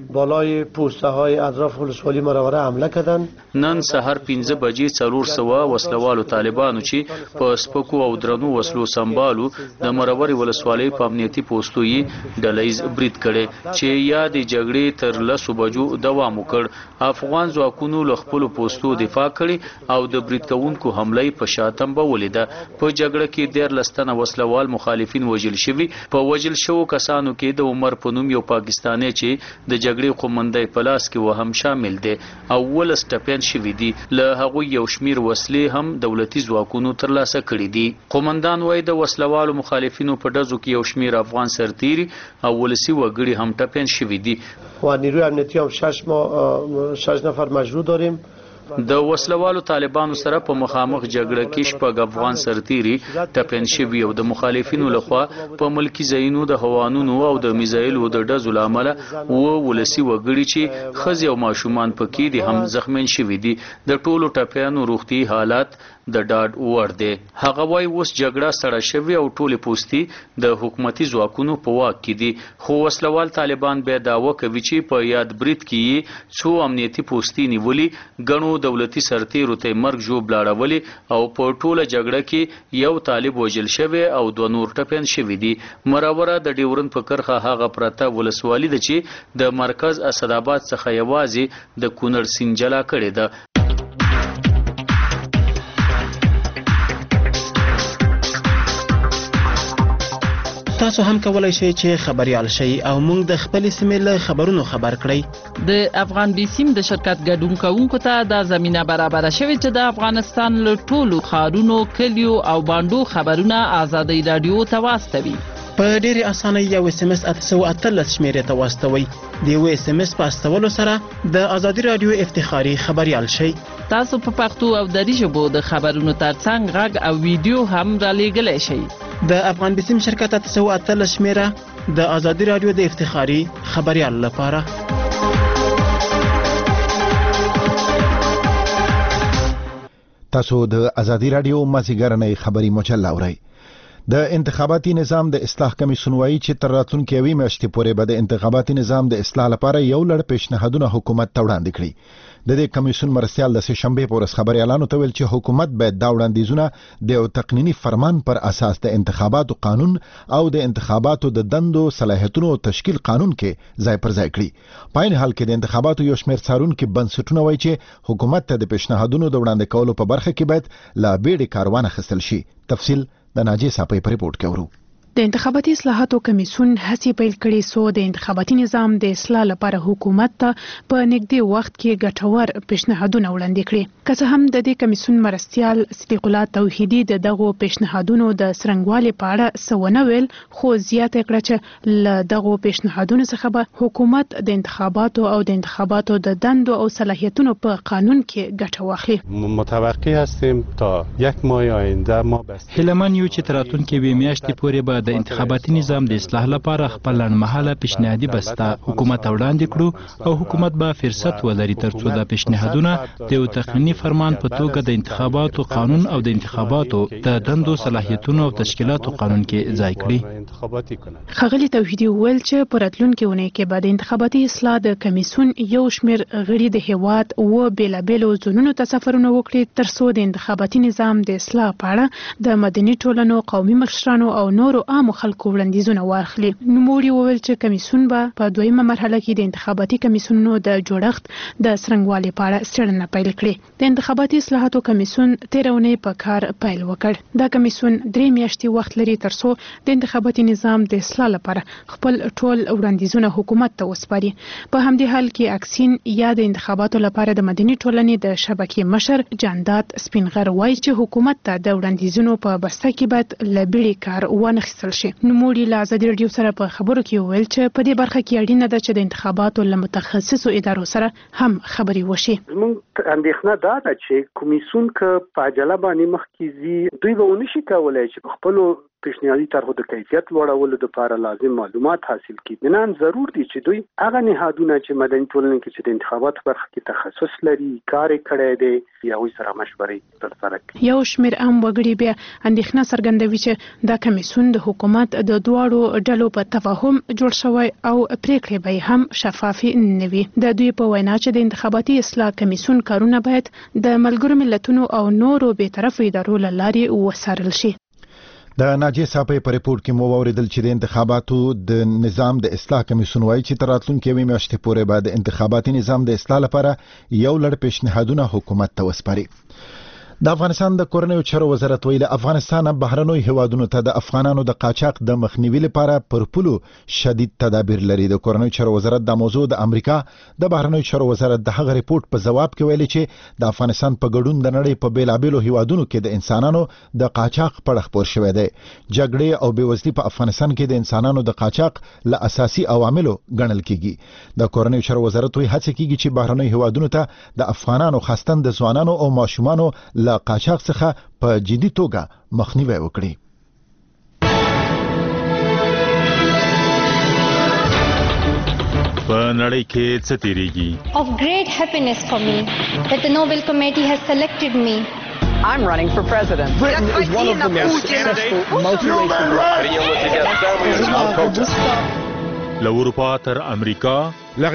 بالای پوسته های اطراف ولسوالی منوره حمله کردند. نن سحر پنځه بجې څلور سوه وسلوالو طالبانو چې په سپکو او درنو وسلو سمبالو د مروري ولسوالۍ په امنیتي پوسټو یې ډلیز برید کړي چې یا د جګړې تر لسو بجو دوام وکړ. افغان ځواکونو له خپلو پوسټو دفاع کړي او د برید کوونکو حمله په شاتم ولیده. په جګړه کې دیارلس تنه وسلوال مخالفین وژل شوي. په وژل شوو کسانو کې د عمر په نوم یو پاکستانی چې د جګړې قومندۍ په لاس کې و هم شامل دی او ولس ټپیان شوي دي. له هغوی یو شمیر وسلې هم دولتي ځواکونو ترلاسه کړي دي. قومندان وایي د وسلوالو مخالفینو په ډزو کې یو شمیر افغان سرتیري او ولسي وګړي هم ټپیان شوي دي. و نیروی امنیتی هم شش ما شش نفر مجروح داریم. د وسلوالو طالبانو سره په مخامخ جګړه کې شپږ افغان سرتیري ټپیان شوي او د مخالفینو لخوا په ملکی ځایونو د هوانونو او د میزایلو د ډزو له امله اووه ولسي وګړي چې ښځې او ماشومان پکې دي هم زخمیان شوي دي. د ټولو ټپیانو روغتي حالات د ډاډ وړ دی. هغه وایي اوس جګړه سړه شوې او ټولې پوستې د حکومتي ځواکونو په واک کې دي. خو وسلوال طالبان بیا دعوه کوي چې په یاد برید کې څو امنیتي پوستې نیولي، ګڼو دولتي سرتیرو ته مرګ ژوبله اړولې او په ټوله جګړه کې یو طالب وژل شوی او دوه نور ټپیان شوي دي. مروره د ډیورند په کرښه هغه پرته ولسوالي ده چې د مرکز اسداباد څخه یوازې د کونړ سیند جلا کړې ده. تاسو هم کولای شئ چې خبريال شئ او موږ د خپل سیمې له خبرونو خبر کړئ. د افغان بي سیم د شرکت ګډون کوونکو ته د زمينه برابر شوی چې د افغانستان له ټولو ښارونو، کلیو او باندو خبرونه آزادۍ رادیو ته واستوي. په ډېرې اسانۍ یو اس ام اس اته سوه اتلس شمیرې ته واستوئ. د یو اس ام اس په استولو سره د ازادي رادیو افتخاري خبريال شئ. تاسو په پښتو او دری ژبو د خبرونو ترڅنګ غږ او ویډیو هم را لېږلی شئ. د افغان بسیم شرکت اته سوه اتلس شمیره د ازادي رادیو د افتخاري خبريال لپاره. تاسو د ازادي رادیو مازیګرنۍ خبري مجله اورئ. د انتخاباتي نظام د اصلاح کمیسیون وایي چې تر راتلونکي یوې میاشتې پورې به د انتخاباتي نظام د اصلاح لپاره یو لړ پیشنهادونه حکومت ته وړاندې کړي. د دې کمیسیون مرستیال د سه شنبې په ورځ خبريالانو ته ویل چې حکومت باید دا وړاندیزونه د یو تقنینی فرمان پر اساس د انتخاباتو قانون او د انتخاباتو د دندو صلاحیتونو تشکیل قانون کې ځای پر ځای کړي. په عین حال کې د انتخاباتو یو شمېر څارونکي بنسټونه وایي چې حکومت ته د پیشنهادونو د وړاندې کولو په برخه کې باید لا بیړې کار واخیستل شي. تفصیل د ناجی صاحب په ریپورت کې ورو. د انتخاباتي اصلاحاتو کمیسیون هڅې پیل کړې سو د انتخاباتي نظام د اصلاح لپاره حکومت ته په نږدې وخت کې ګټور پیشنهادونه وړاندې کړي. که څه هم د دې کمیسیون مرستیال صدیق الله توحیدي د دغو پیشنهادونو د څرنګوالي په اړه څه ونه ویل، خو زیاته کړه چې له دغو پیشنهادونو څخه به حکومت د انتخاباتو او د انتخاباتو د دندو او صلاحیتونو په قانون کې ګټه واخلي. متوقع هستیم تا یک ماه آینده ما بس هیلمن یو چې تراتونکو به میاشتې پورې به د انتخاباتي نظام د اصلاح لپاره خپل لنډمهاله پیشنهادي بسته حکومت وړاندې کړو او حکومت به فرصت ولري ترڅو د پیشنهادونه د یو تقنینی فرمان په توګه د انتخاباتو قانون او د انتخاباتو د دندو صلاحیتونو او تشکیلاتو قانون کې ځای کړي. ښاغلي توحیدي وویل چې په راتلونکي اونۍ کې به د انتخاباتي اصلاح د کمیسیون یو شمېر غړي د هیواد او بیلابېلو ځایونو ته سفرونه وکړي ترڅو د انتخاباتي نظام د اصلاح په اړه د مدني ټولنو، قومي مشرانو او نورو عامو خلکو وړاندیزونه واخلي. نوموړي وویل چې کمیسیون به په دویمه مرحله کې د انتخاباتي کمیسیونونو د جوړښت د څرنګوالي په اړه څېړنه پیل کړي. د انتخاباتي اصلاحاتو کمیسیون تېره اونۍ په کار پیل وکړ. دا کمیسیون درې میاشتې وخت لري ترڅو د انتخاباتي نظام د اصلاح لپاره خپل ټول وړاندیزونه حکومت ته وسپاري. په همدې حال کې اکسین یا د انتخاباتو لپاره د مدني ټولنې د شبکې مشر جاندات سپینغر وایي چې حکومت ته د وړاندیزونو په بسته کې باید له بیړې کار وانخیستل شي. نوموړي له ازادي رادیو سره په خبرو کې وویل چې په دې برخه کې اړینه ده چې د انتخاباتو له متخصصو ادارو سره هم خبرې وشي. زموږ اندېښنه دا ده چې کمیسیون که په عجله باندې مخکې ځي دوی به ونشي کولی چې په خپلو پیشنهادي طرحو د کیفیت لوړولو لپاره لازم معلومات حاصل کړي. نن ضرور دي چې دوی هغه نهادونه چې مدني ټولنې کې چې د انتخاباتو برخه کې تخصص لري کار کړی دی یا وي سره مشورې ترسره کړي. یو شمېر عام وګړي بیا اندېښنه څرګندوي چې دا کمیسیون د حکومت د دواړو ډلو په تفاهم جوړ شوی او پریکړې به هم شفافي نه وي. د دوی په وینا چې د انتخاباتي اصلاح کمیسیون کارونه باید د ملګرو ملتونو او نورو بیطرفو ادارو له لارې وڅارل شي. د ناجیه صاحب په ریپورت کې مو اوریدل چې د انتخاباتو د نظام د اصلاح کمیسیون وايي چې تر راتلونکي یوې میاشتې پورې به د انتخاباتي نظام د اصلاح لپاره یو لړ پیشنهادونه حکومت ته وسپاري. د افغانستان د کورنیو چارو وزارت ویل افغانستان بهرنوي هیوادونو ته د افغانانو د قاچاق د مخنیوي لپاره پر پولو شدید تدابیر لري. د کورنیو چارو وزارت د موضوع د امریکا د بهرنوي چارو وزارت د هغه ریپورت په جواب کې ویلي چې د افغانستان په ګډون د نړۍ په بیلابېلو هیوادونو کې د انسانانو د قاچاق پړه خپور شوی دی. جګړې او بېوزلي په افغانستان کې د انسانانو د قاچاق له اساسي عواملو ګڼل کیږي. د کورنیو چارو وزارت وایي هڅه کیږي چې بهرنوي هیوادونو ته د افغانانو خاصتن د ځوانانو او ماشومانو له قاچاق څخه په جدي توګه مخنیوي وکړي. په نړۍ کې څه تیریږي؟ Of great happiness for me that the Nobel Committee has selected me. I'm running for president. Britain is one of the most successful multiracial له اروپا تر امریکا ये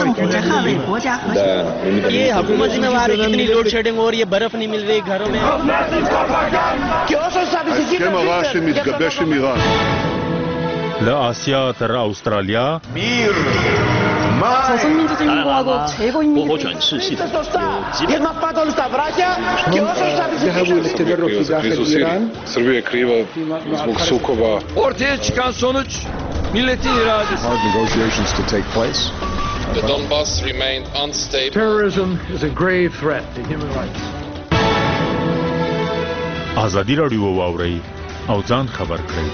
हुकूमत जिम्मेवार है, कितनी load shedding हो रही है, बर्फ नहीं मिल रही घरों में. له آسیا تر استرالیا 少数民族人民共和国최고 인民国转世系统有基本 Srbija je kriva zbog sukoba. Ortaya çıkan sonuç milletin iradesi. Hard negotiations to take place. The Donbass remained unstable. Terrorism is a grave threat to human rights. ازادي راډیو واوري او ځان خبر کړئ.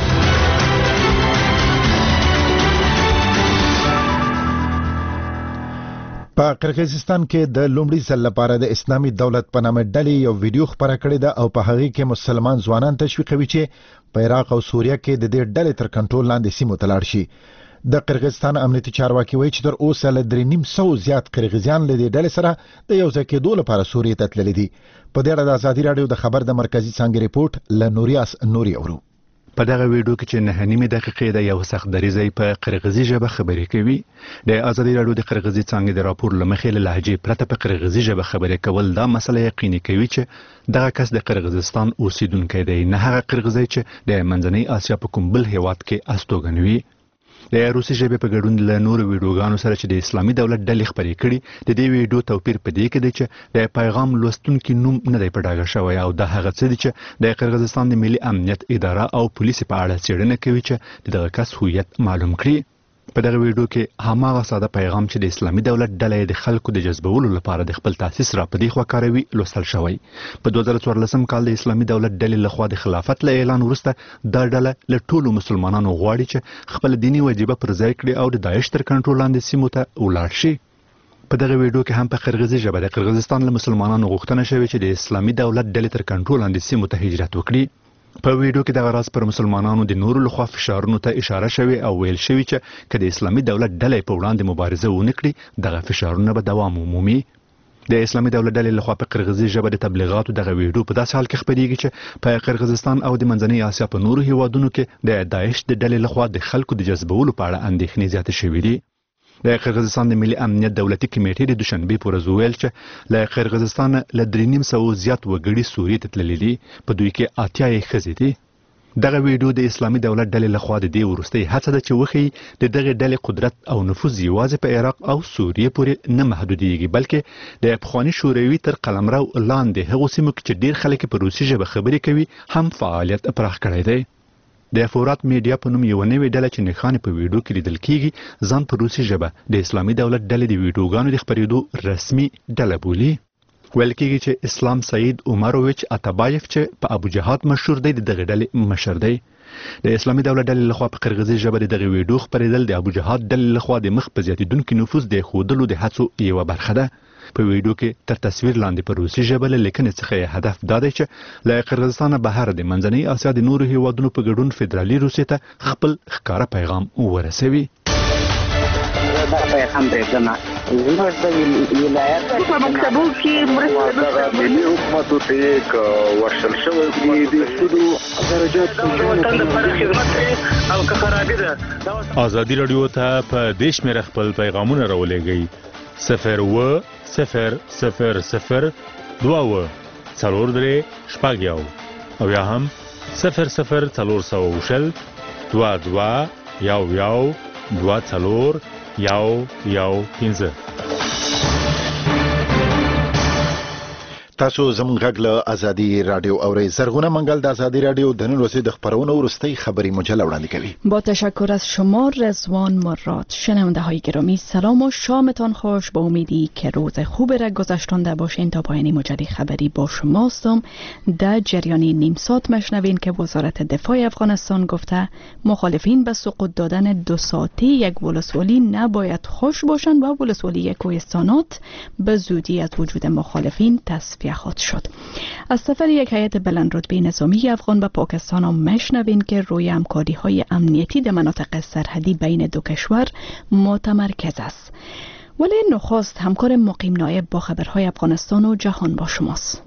په قرغیزستان کې د لومړي ځل لپاره د اسلامي دولت په نامه ډلې یو ویډیو خبره کړې ده او په هغه کې مسلمان ځوانان تشویقوي چې په عراق او سوریه کې د دې ډلې تر کنټرول لاندې سیمو ته لاړ شي. د قرغیزستان امنیتي چارواکي وایي چې تر اوسه له درې نیم سو زیات قرغیزیان له دې ډلې سره د یو ځای کېدو لپاره سوریه ته تللي دي. په دې اړه د ازادي راډیو د خبر د مرکزي څانګې ریپورت له نوریاس نوري اورو. په دغه ویډیو کې چې نه نیمه دقیقې د یو سخت دریځي په قرغیزي ژبه خبرې کوي. د ازادي راډیو د قرغیزي څانګې د راپور لمخې له لهجې پرته په قرغیزي ژبه خبرې کول دا مسله یقیني کوي چې دغه کس د قرغیزستان اوسیدونکی دی، نه هغه قرغیزي چې د منځنۍ اسیا په کوم بل هیواد کې استوګنوي. د روسي ژبې په ګډون له نورو ویډیوګانو سره چې د اسلامي دولت ډلې خبرې کړي، د دې ویډیو توپیر په دې کې دی چې د پیغام لوستونکي نوم نه دی په ډاګه شوی او د هغه څه دی چې د قرغیزستان د ملي امنیت اداره او پولیس په اړه څېړنه کوي چې دغه کس هویت معلوم کړي. په دغه ویډیو کې هماغه ساده پیغام چې د اسلامي دولت ډلې د خلکو د جذبولو لپاره د خپل تاسیس را په دې خوا کاروي لوستل شوی. په دوه زره څوارلسم کال د اسلامي دولت ډلې لخوا د خلافت له اعلان وروسته دا ډله له ټولو مسلمانانو غواړي چې خپل دینی واجبه پر ځای کړي او د داعش تر کنټرول لاندې سیمو ته ولاړ شي. په دغه ویډیو کې هم په قرغیزي ژبه د قرغیزستان له مسلمانانو غوښتنه شوې چې د اسلامي دولت ډلې تر کنټرول لاندې سیمو ته هجرت وکړي. په ویډیو کې د غراس پر مسلمانانو د نورو لخوا فشارونو ته اشاره شوې او ویل شوې چې کله اسلامي دولت ډلې په وړاندې مبارزه ونکړي دغه فشارونه به دوام ومومي. د اسلامي دولت ډلې لخوا په قرغیزي ژبه د تبلیغاتو دغه ویډیو په داسې حال کې خپرېږي چې په قرغیزستان او د منځنۍ اسیا په نورو هیوادونو کې د داعش د ډلې لخوا د خلکو د جذبولو په اړه اندېښنې زیاتې شوې دي. د قرغیزستان د ملي امنیت دولتي کمیټې د دوشنبه پر ورځ ویل چې له قرغیزستان له درې نیم سو زیات وګړي سوریه ته تللي دي، په دوی کې اتیا یې ښځې دي. دغه ویډیو د اسلامي دولت ډلې لخوا د دې وروستۍ هڅه ده چې وښیي د دغه ډلې قدرت او نفوذ یوازې په عراق او سوریه پورې نه محدودېږي، بلکې د پخواني شوروي تر قلمرو لاندې هغو سیمو کې چې ډېر خلک په روسي ژبه خبرې کوي هم فعالیت پراخ کړی دی. د فورات میډیا په نوم یو نوې ډله چې نښانې په ویډیو کې لیدل کیږي ځان په روسي ژبه د اسلامي دولت ډلې د ویډیوګانو د خپرېدو رسمي ډله بولي. ویل کېږي چې اسلام سعید عمروویچ اتابایف چې په ابو جهاد مشهور دی دغه ډلې مشر دی. د اسلامي دولت ډلې لخوا په قرغیزي ژبه دغه ویډیو خپرېدل د ابو جهاد ډلې لخوا د مخ په زیاتېدونکي نفوذ د ښودلو د هڅو یوه برخه ده. په ویډیو کې تر تصویر لاندې په روسي ژبه له لیکنې څخه هدف دا دی چې له قرغیزستان بهر د منځنۍ اسیا د نورو هیوادونو په ګډون فدرالي روسیې ته خپل ښکاره پیغام ورسوي. دا پیغام دی کنه زموږ د ولایت په مکتبو کې مرسته ملي حکومت ته یک ورشل شوی دی د سودو درجات وطن لپاره خدمت او که خرابې ده. ازادي رادیو ته په دیش مې خپل پیغامونه راولېږئ صفر و صفر صفر صفر دوه و څلور درې شپږ یو او یا هم صفر صفر څلور سوه شل دوه دوه یو یو دوه څلور یو یو پنځه. تاسو زموږ غږ له ازادي رادیو اورئ. زرغونه منگل د ازادي رادیو د نن ورځې د خبرونو وروستۍ خبری مجله وړاندې کوي. با تشکر از شما رضوان مراد. شنونده های گرامی سلام و شامتان خوش. با امیدی که روز خوب را گذشتانده باشین تا پایان مجله خبری با شماستم. در جریان نیم ساعت مشنوین که وزارت دفاع افغانستان گفته مخالفین به سقوط دادن دو ساعته یک ولسوالی نباید خوش باشند و ولسوالی کوهستانات به زودی از وجود مخالفین تصفیه خواهد شد. از سفر یک هیئت بلند رتبه نظامی افغان به پاکستان هم مشنوین که روی همکاری های امنیتی در مناطق سرحدی بین دو کشور متمرکز است. ولی نخست همکار مقیم نایب با خبرهای افغانستان و جهان با شماست.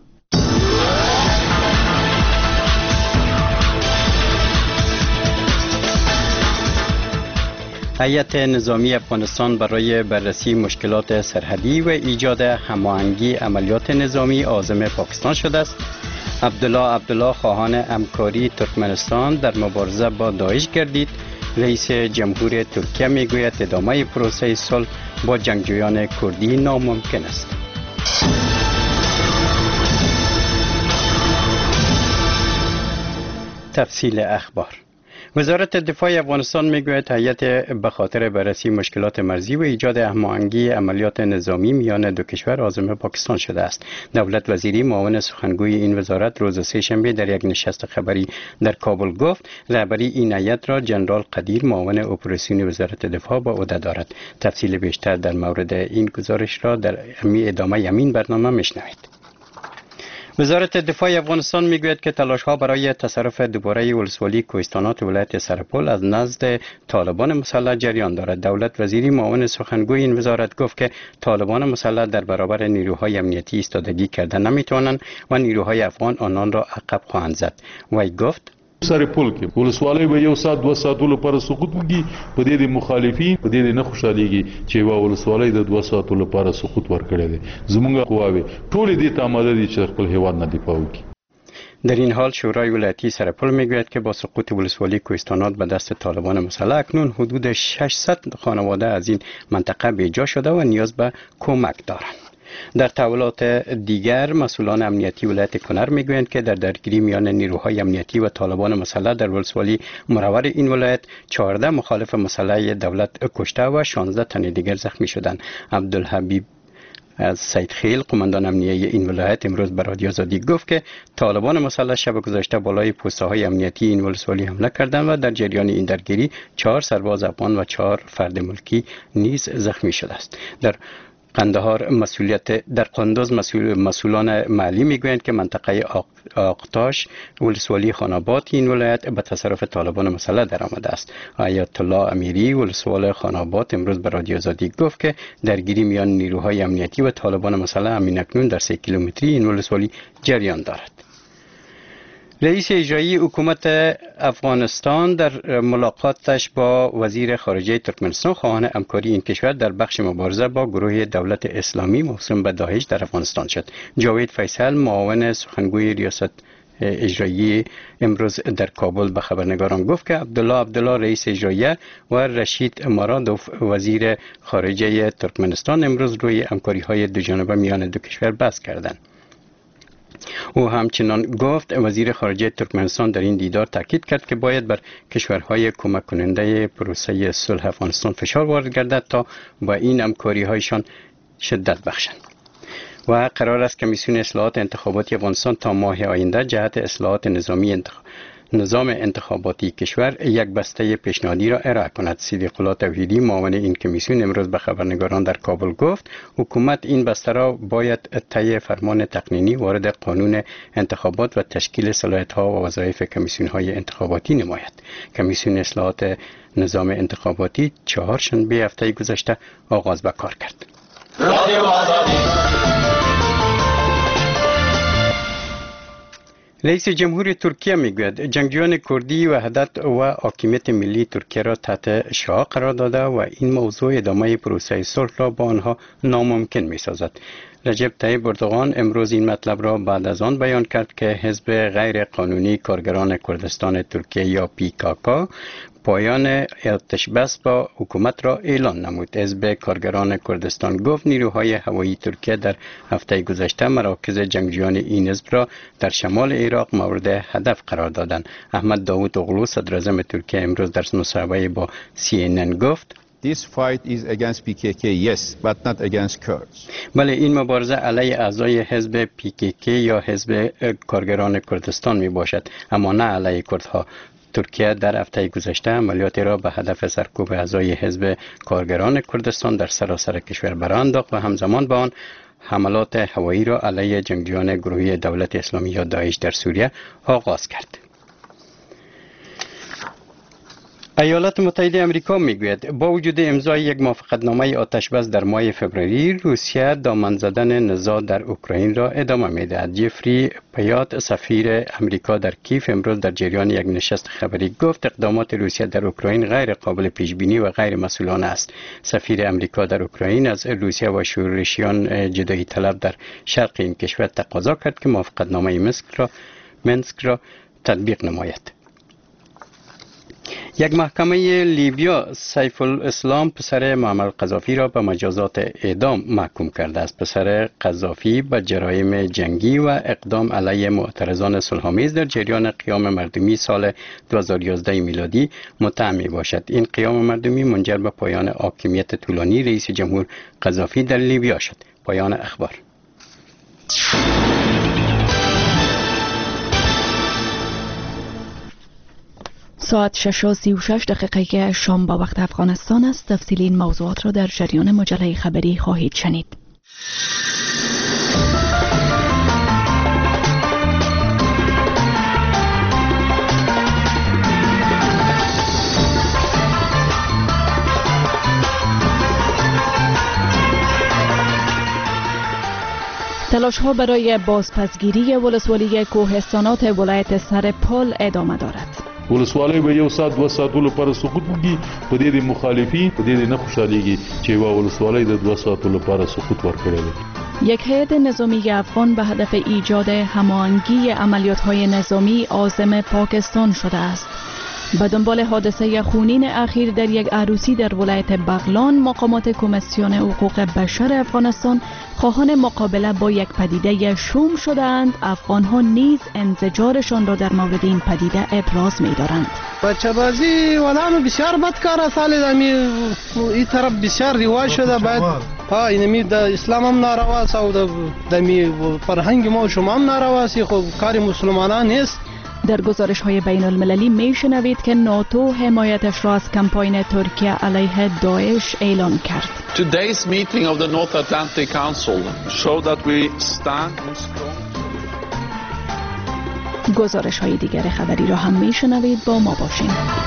هیئت نظامی افغانستان برای بررسی مشکلات سرحدی و ایجاد هماهنگی عملیات نظامی عازم پاکستان شده است. عبدالله عبدالله خواهان همکاری ترکمنستان در مبارزه با داعش گردید. رئیس جمهور ترکیه میگوید ادامه پروسه صلح با جنگجویان کردی ناممکن است. تفصیل اخبار. وزارت دفاع افغانستان میگوید هیئت به خاطر بررسی مشکلات مرزی و ایجاد هماهنگی عملیات نظامی میان دو کشور عازم پاکستان شده است. دولت وزیری معاون سخنگوی این وزارت روز سه‌شنبه در یک نشست خبری در کابل گفت رهبری این هیئت را جنرال قدیر معاون اپراسیونی وزارت دفاع به عهده دارد. تفصیل بیشتر در مورد این گزارش را در ادامه همین برنامه میشنوید. وزارت دفاع افغانستان میگوید که تلاش‌ها برای تصرف دوباره ولسوالی کوهستانات ولایت سرپل از نزد طالبان مسلح جریان دارد. دولت وزیری معاون سخنگوی این وزارت گفت که طالبان مسلح در برابر نیروهای امنیتی ایستادگی کرده نمیتوانند و نیروهای افغان آنان را عقب خواهند زد. وی گفت سرپل کې ولسوالۍ به یو ساعت دوه ساعتو لپاره سقوط وکړي. په دې د مخالفین په دې نه خوشاليږي چې وا ولسوالۍ د دوه ساعتو لپاره سقوط ورکړي دي. زمونږ قواوی ټول دې ته آماده دي چې خپل هیواد نه دفاع وکړي. در این حال شورای ولایتی سرپل میگوید که با سقوط ولسوالی کوهستانات به دست طالبان مسلح اکنون حدود ششصد خانواده از این منطقه بیجا شده و نیاز به کمک دارند. در تحولات دیگر مسئولان امنیتی ولایت کنر میگویند که در درگیری میان نیروهای امنیتی و طالبان مسلح در ولسوالی مرور این ولایت چهارده مخالف مسلح دولت کشته و شانزده تن دیگر زخمی شدند. عبدالحبیب از سیدخیل قماندان امنیتی این ولایت امروز به رادیو آزادی گفت که طالبان مسلح شب گذشته بالای پوسته های امنیتی این ولسوالی حمله کردند و در جریان این درگیری چهار سرباز افغان و چهار فرد ملکی نیز زخمی شده است. در قندهار مسئولیت در قندوز مسئول مسئولان محلی میگویند که منطقه آقتاش ولسوالی خاناباد این ولایت به تصرف طالبان مسلح در آمده است. آیت الله امیری ولسوال خاناباد امروز به رادیو آزادی گفت که درگیری میان نیروهای امنیتی و طالبان مسلح همین اکنون در سه کیلومتری این ولسوالی جریان دارد. رئیس اجرایی حکومت افغانستان در ملاقاتش با وزیر خارجه ترکمنستان خواهان همکاری این کشور در بخش مبارزه با گروه دولت اسلامی موسوم به داعش در افغانستان شد. جاوید فیصل معاون سخنگوی ریاست اجرایی امروز در کابل به خبرنگاران گفت که عبدالله عبدالله رئیس اجرایی و رشید مرادوف وزیر خارجه ترکمنستان امروز روی همکاری‌های دوجانبه میان دو کشور بحث کردند. او همچنان گفت وزیر خارجه ترکمنستان در این دیدار تاکید کرد که باید بر کشورهای کمک کننده پروسه صلح افغانستان فشار وارد گردد تا با این همکاری‌هایشان شدت بخشند. و قرار است کمیسیون اصلاحات انتخاباتی افغانستان تا ماه آینده جهت اصلاحات نظامی انتخاب نظام انتخاباتی کشور یک بسته پیشنهادی را ارائه کند. صدیق الله توحیدی معاون این کمیسیون امروز به خبرنگاران در کابل گفت حکومت این بسته را باید طی فرمان تقنینی وارد قانون انتخابات و تشکیل صلاحیت‌ها و وظایف کمیسیون‌های انتخاباتی نماید. کمیسیون اصلاحات نظام انتخاباتی چهارشنبه هفته گذشته آغاز به کار کرد. رئیس جمهور ترکیه میگوید جنگجویان کردی وحدت و حاکمیت ملی ترکیه را تحت شعار قرار داده و این موضوع ادامه پروسه صلح را با آنها ناممکن میسازد. رجب طیب اردوغان امروز این مطلب را بعد از آن بیان کرد که حزب غیر قانونی کارگران کردستان ترکیه یا پی کا کا پایان آتش بس با حکومت را اعلان نمود. حزب کارگران کردستان گفت نیروهای هوایی ترکیه در هفته گذشته مراکز جنگجویان این حزب را در شمال عراق مورد هدف قرار دادند. احمد داوود اغلو صدر اعظم ترکیه امروز در مصاحبه با سی ان ان گفت This fight is against پی کی کی, yes, but not against Kurds. بله این مبارزه علیه اعضای حزب پی کی کی یا حزب کارگران کردستان می باشد اما نه علیه کردها. ترکیه در هفته گذشته عملیاتی را به هدف سرکوب اعضای حزب کارگران کردستان در سراسر کشور برانداخت و همزمان با آن حملات هوایی را علیه جنگجویان گروهی دولت اسلامی یا داعش در سوریه آغاز کرد. ایالات متحده آمریکا میگوید با وجود امضای یک موافقتنامه آتشبس در ماه فوریه روسیه دامن زدن نزاع در اوکراین را ادامه میدهد. جفری پیات سفیر آمریکا در کیف امروز در جریان یک نشست خبری گفت اقدامات روسیه در اوکراین غیر قابل پیش بینی و غیر مسئولانه است. سفیر آمریکا در اوکراین از روسیه و شورشیان جدایی طلب در شرق این کشور تقاضا کرد که موافقتنامه منسک را منسک را تطبیق نماید. یک محکمه لیبیا سیف الاسلام پسر معمر قذافی را به مجازات اعدام محکوم کرده است. پسر قذافی به جرایم جنگی و اقدام علیه معترضان صلح‌آمیز در جریان قیام مردمی سال دو هزار و یازده میلادی متهم می باشد. این قیام مردمی منجر به پایان حاکمیت طولانی رئیس جمهور قذافی در لیبیا شد. پایان اخبار. ساعت شش و سی و شش دقیقه شام با وقت افغانستان است. تفصیل این موضوعات را در جریان مجله خبری خواهید شنید. تلاش ها برای بازپسگیری ولسوالی کوهستانات ولایت سرپل ادامه دارد. ولسوالۍ به یو ساعت دو ساعتو لپاره سقوط وکړي په دې د مخالفي په دې د نه خوشحالېږي چې یوه ولسوالۍ د دوه ساعتو لپاره سقوط ورکړی دی. یک هیئت نظامی افغان به هدف ایجاد هماهنگی عملیات‌های نظامی عازم پاکستان شده است. به دنبال حادثه خونین اخیر در یک عروسی در ولایت بغلان، مقامات کمیسیون حقوق بشر افغانستان خواهان مقابله با یک پدیده شوم شدند. افغان‌ها نیز انزجارشان را در مورد این پدیده ابراز می‌دارند. بچه بازی ولامو بسیار بدکار سال دمی این طرف بسیار رواج شده. باید ها اینمی د اسلام هم ناروا است او د دمی فرهنگ ما شما هم ناروا است. خب کار مسلمانان نیست. در گزارش های بین المللی می شنوید که ناتو حمایتش را از کمپاین ترکیه علیه داعش اعلان کرد. Today's meeting of the North Atlantic Council showed that we stand strong. گزارش های دیگر خبری را هم می شنوید. با ما باشین.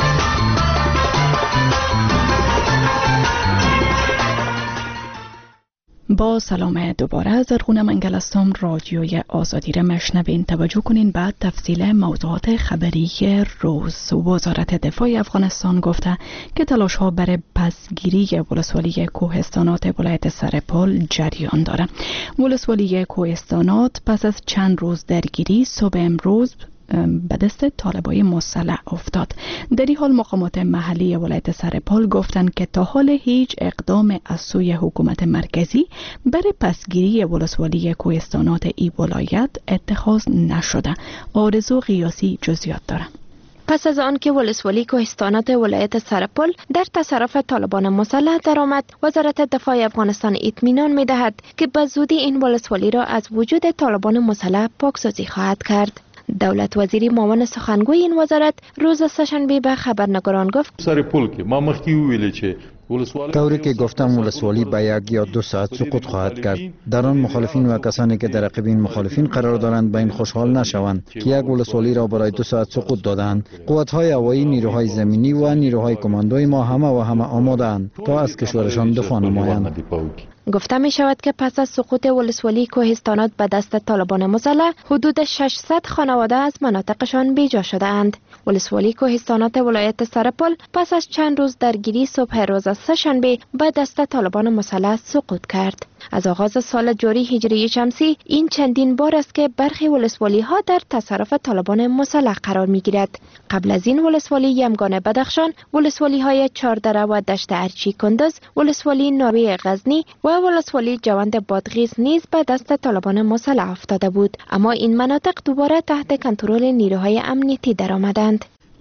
با سلام دوباره از ارغون منگلستان رادیوی آزادی را مشنوین. توجه کنین بعد تفصیل موضوعات خبری روز. وزارت دفاع افغانستان گفته که تلاش ها برای پسگیری ولسوالی کوهستانات ولایت سرپل جریان داره. ولسوالی کوهستانات پس از چند روز درگیری صبح امروز به دست طالبای مسلح افتاد. در این حال مقامات محلی ولایت سرپل گفتند که تا حال هیچ اقدام از سوی حکومت مرکزی برای پسگیری ولسوالی کوهستانات ای ولایت اتخاذ نشده. آرزو قیاسی جزئیات دارد. پس از آن که ولسوالی کوهستانات ولایت سرپل در تصرف طالبان مسلح درآمد، وزارت دفاع افغانستان اطمینان می‌دهد که به زودی این ولسوالی را از وجود طالبان مسلح پاکسازی خواهد کرد. دولت وزیری معاون سخنگوی این وزارت روز سه‌شنبه به خبرنگاران گفت سر پل کې ما مخکې ویل چې طوری که گفتم ولسوالی به یک یا دو ساعت سقوط خواهد کرد. در آن مخالفین و کسانی که در رقیب این مخالفین قرار دارند به این خوشحال نشوند که یک ولسوالی را برای دو ساعت سقوط دادند. قوت‌های هوایی، نیروهای زمینی و نیروهای کماندوی ما همه و همه آماده‌اند تا از کشورشان دفاع نمایند. گفته می شود که پس از سقوط ولسوالی کوهستانات به دست طالبان مسلح حدود ششصد خانواده از مناطقشان بیجا شده اند. ولسوالی کوهستانات ولایت سرپل پس از چند روز درگیری صبح روز سه‌شنبه به دست طالبان مسلح سقوط کرد. از آغاز سال جاری هجری شمسی این چندین بار است که برخی ولسوالی ها در تصرف طالبان مسلح قرار می گیرد. قبل از این ولسوالی یمگان بدخشان، ولسوالی های چاردره و دشت ارچی کندز، ولسوالی ناوی غزنی و ولسوالی جوند بادغیس نیز به دست طالبان مسلح افتاده بود، اما این مناطق دوباره تحت کنترل نیروهای امنیتی درآمدند.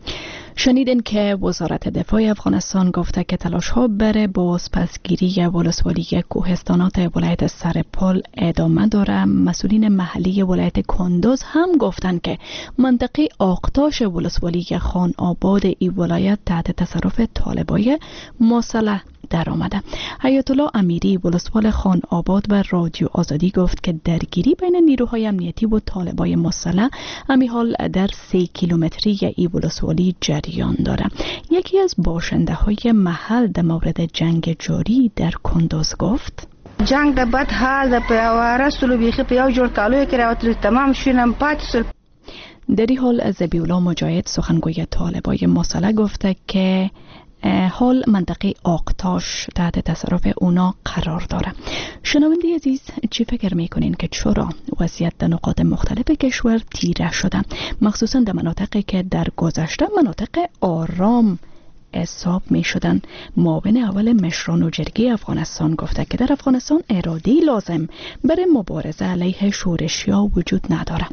شنیدین که وزارت دفاع افغانستان گفته که تلاش ها برای بازپسگیری ولسوالی کوهستانات ولایت سرپل ادامه داره. مسئولین محلی ولایت کندز هم گفتند که منطقه آقتاش ولسوالی خان آباد ای ولایت تحت تصرف طالبای مسلح در آمده. حیات الله امیری ولسوال خان آباد و رادیو آزادی گفت که درگیری بین نیروهای امنیتی و طالبای مسلح همی حال در سه کیلومتری ای ولسوالی جریان داره. یکی از باشنده های محل در مورد جنگ جاری در کندز گفت: جنگ د بد حال د پیاواره سلو بیخی پیاو جوړ کالو کې راوتل تمام شینم پاتسل. در این حال ذبیح الله مجاهد سخنگوی طالبای مسلح گفته که حال منطقه آقتاش تحت تصرف اونا قرار داره. شنونده عزیز، چی فکر میکنین که چرا وضعیت در نقاط مختلف کشور تیره شده، مخصوصا در مناطقی که در گذشته مناطق آرام حساب می شدن؟ معاون اول مشران و جرگه افغانستان گفته که در افغانستان اراده لازم برای مبارزه علیه شورشیا وجود نداره.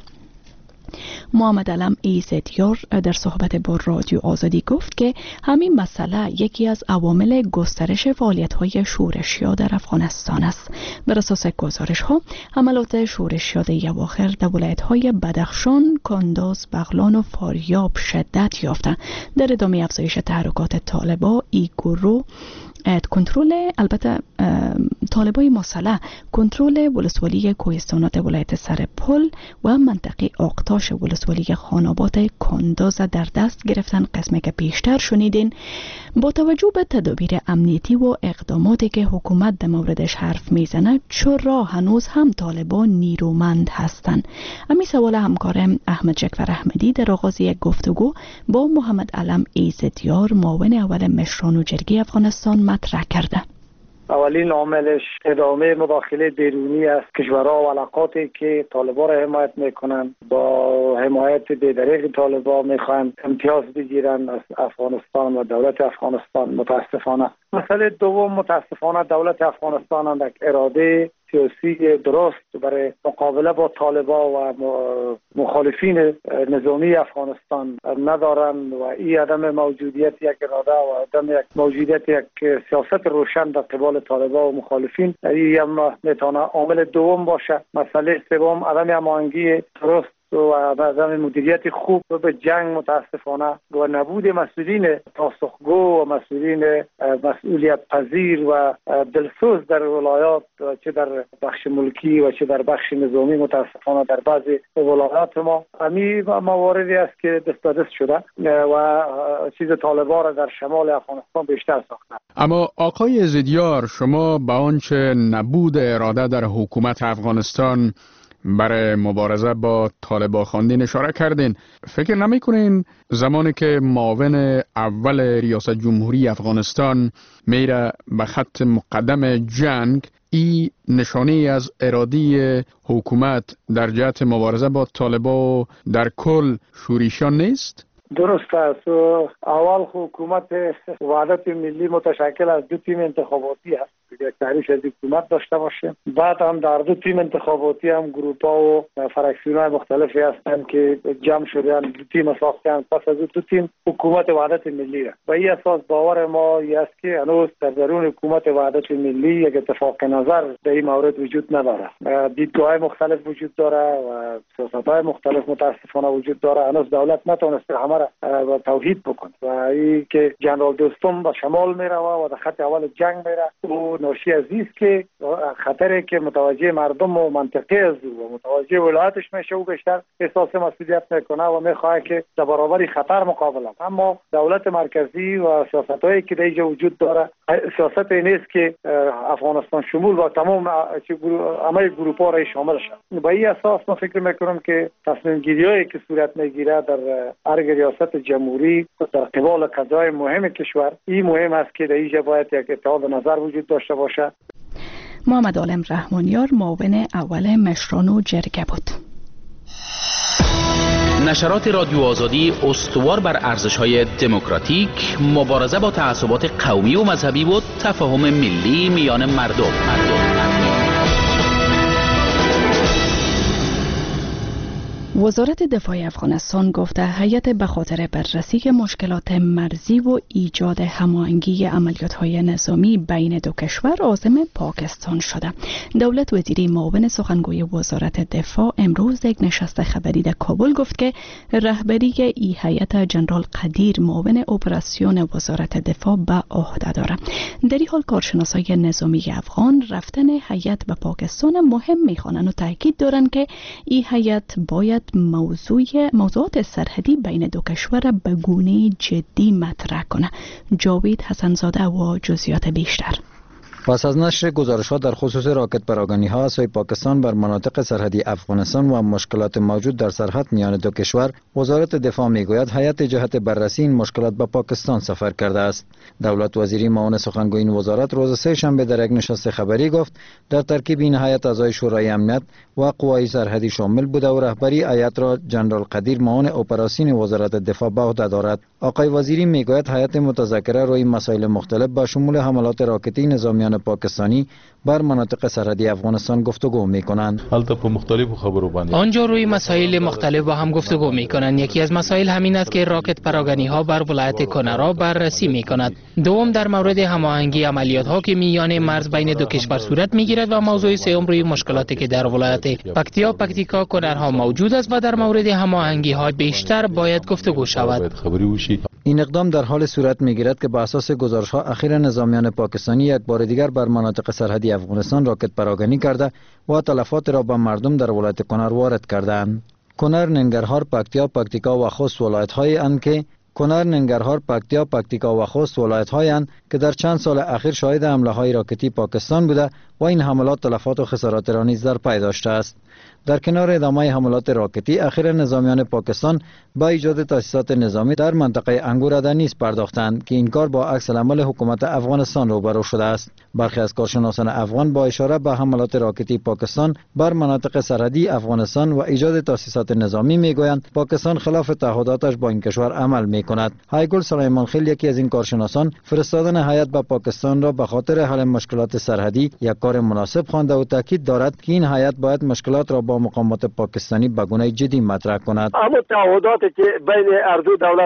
محمد علم ایزدیار در صحبت با رادیو آزادی گفت که همین مسئله یکی از عوامل گسترش فعالیت‌های شورشیا در افغانستان است. بر اساس گزارش‌ها، حملات شورشیا در اواخر در ولایت‌های بدخشان، کندز، بغلان و فاریاب شدت یافته. در ادامه افزایش تحرکات طالبا، ای گروه کنترل البته طالبای مسلح کنترل ولسوالی کوهستانات ولایت سرپل و منطقه آقتاش ولسوالی خانابات کندز در دست گرفتن. قسمی که پیشتر شنیدین با توجه به تدابیر امنیتی و اقداماتی که حکومت در موردش حرف میزنه، چرا هنوز هم طالبان نیرومند هستند؟ امی سوال همکارم احمد جعفر احمدی در آغاز یک گفتگو با محمد علم ایزدیار معاون اول مشران و جرگه افغانستان مطرح کرده. اولین عاملش ادامه مداخله بیرونی است. کشورها و علاقاتی که طالبان را حمایت میکنند با حمایت بی‌دریغ طالبان میخواهند امتیاز بگیرند از افغانستان و دولت افغانستان. متاسفانه مسئله دوم، متاسفانه دولت افغانستان هم یک اراده سیاسی درست برای مقابله با طالبان و مخالفین نظامی افغانستان ندارند و این عدم موجودیت یک اراده و عدم یک موجودیت یک سیاست روشن در قبال طالبان و مخالفین این هم میتونه عامل دوم باشه. مسئله سوم، عدم هماهنگی درست و عدم مدیریت خوب به جنگ متاسفانه و نبود مسئولین پاسخگو و مسئولین مسئولیت پذیر و دلسوز در ولایات، چه در بخش ملکی و چه در بخش نظامی. متاسفانه در بعضی ولایات ما همین مواردی است که دست به دست شده و چیز طالبان را در شمال افغانستان بیشتر ساخته. اما آقای زدیار، شما به آنچه نبود اراده در حکومت افغانستان برای مبارزه با طالبان خواندین اشاره کردین. فکر نمی کنین زمانی که معاون اول ریاست جمهوری افغانستان میره به خط مقدم جنگ، این نشانه از اراده حکومت در جهت مبارزه با طالبان در کل شورشیان نیست؟ درست است. اول حکومت وحدت ملی متشکل از دو تیم انتخاباتی است، یک تعریف از حکومت داشته باشه. بعد هم در دو تیم انتخاباتی هم گروپ ها و فرکسیون های مختلفی هستند که جمع شدن، دو تیم ساختن. پس از دو تیم حکومت وحدت ملی است. به این اساس باور ما است که هنوز در درون حکومت وحدت ملی یک اتفاق نظر در این مورد وجود نداره. دیدگاه های مختلف وجود داره و سیاست های مختلف متاسفانه وجود داره. هنوز دولت نتونسته همه را توحید بکنه و این که جنرال دوستم به شمال میره و در خط اول جنگ میره و ناشی از است که خطری که متوجه مردم و منطقه از و متوجه ولایتش میشه و بیشتر احساس مسئولیت میکنه و میخواه که در برابر خطر مقابله. اما دولت مرکزی و سیاستایی که در اینجا وجود داره سیاست نیست که افغانستان شمول و تمام همه گروپ ها را شامل شد. با این اساس من فکر میکنم که تصمیم گیری هایی که صورت میگیره در هر ریاست جمهوری در قبال قضای مهم کشور، این مهم است که در اینجا باید یک اتحاد نظر وجود داشته باشه. محمد عالم رحمانیار، معاون اول مشرانو جرگه بود. نشرات رادیو آزادی استوار بر ارزش‌های دموکراتیک، مبارزه با تعصبات قومی و مذهبی و تفاهم ملی میان مردم. مردم. وزارت دفاع افغانستان گفته هیئت به خاطر بررسی مشکلات مرزی و ایجاد هماهنگی عملیات‌های نظامی بین دو کشور عازم پاکستان شده. دولت وزیری معاون سخنگوی وزارت دفاع امروز یک نشست خبری در کابل گفت که رهبری این هیئت جنرال قدیر معاون اپراسیون وزارت دفاع به عهده دارد. در این حال کارشناسای نظامی افغان رفتن هیئت به پاکستان مهم می‌خوانند و تاکید دارند که این هیئت باید موضوع موضوعات سرحدی بین دو کشور به گونه جدی مطرح کنه. جاوید حسنزاده و جزئیات بیشتر. پس از نشر گزارش‌ها در خصوص راکت پراگانی‌ها از سوی پاکستان بر مناطق سرحدی افغانستان و مشکلات موجود در سرحد میان دو کشور، وزارت دفاع میگوید هیئت جهت بررسی این مشکلات به پاکستان سفر کرده است. دولت وزیری معاون سخنگوی این وزارت روز سه شنبه در یک نشست خبری گفت در ترکیب این هیئت اعضای شورای امنیت و قوای سرحدی شامل بوده و رهبری هیئت را جنرال قدیر معاون اپراسیون وزارت دفاع به عهده دارد. آقای وزیری میگوید هیئت متذکره روی مسائل مختلف با شمول حملات راکتی نظامیان پاکستانی بر مناطق سرحدی افغانستان گفتگو می‌کنند. البته په مختلفو خبرو باندې آنجا روی مسائل مختلف با هم گفتگو می‌کنند. یکی از مسائل همین است که راکت پراگانی‌ها بر ولایت کنرا بررسی می‌کند. دوم در مورد هماهنگی عملیات‌ها که میان مرز بین دو کشور صورت می‌گیرد و موضوع سوم روی مشکلاتی که در ولایت پکتیا پکتیکا کنرها موجود است و در مورد هماهنگی‌ها بیشتر باید گفتگو شود. این اقدام در حال صورت می‌گیرد که بر اساس گزارش‌ها اخیر نظامیان پاکستانی یک بار دیگر بر مناطق سرحدی افغانستان راکت پراگانی کرده و تلفات را به مردم در ولایت کنر وارد کردند. کنر، ننگرهار، پکتیا، پکتیکا و خوست ولایت‌های اند که کنر، ننگرهار، پکتیا، پکتیکا و خوست ولایت‌های اند که در چند سال اخیر شاهد حمله‌های راکتی پاکستان بوده و این حملات تلفات و خسارات را نیز در پی داشته است. در کنار ادامه حملات راکتی، اخیر نظامیان پاکستان با ایجاد تاسیسات نظامی در منطقه انگورده نیز پرداختند که این کار با عکس العمل حکومت افغانستان روبرو شده است. برخی از کارشناسان افغان با اشاره به حملات راکتی پاکستان بر مناطق سرحدی افغانستان و ایجاد تاسیسات نظامی میگویند پاکستان خلاف تعهداتش با این کشور عمل میکند. هایگل سلیمان خیل، یکی از این کارشناسان، فرستادن هیئت به پاکستان را به خاطر حل مشکلات سرحدی یک کار مناسب خوانده و تاکید دارد که این هیئت باید مشکلات را با مقامات پاکستانی به گونه جدی مطرح کند. اما تعهداتی که بین اردو دولت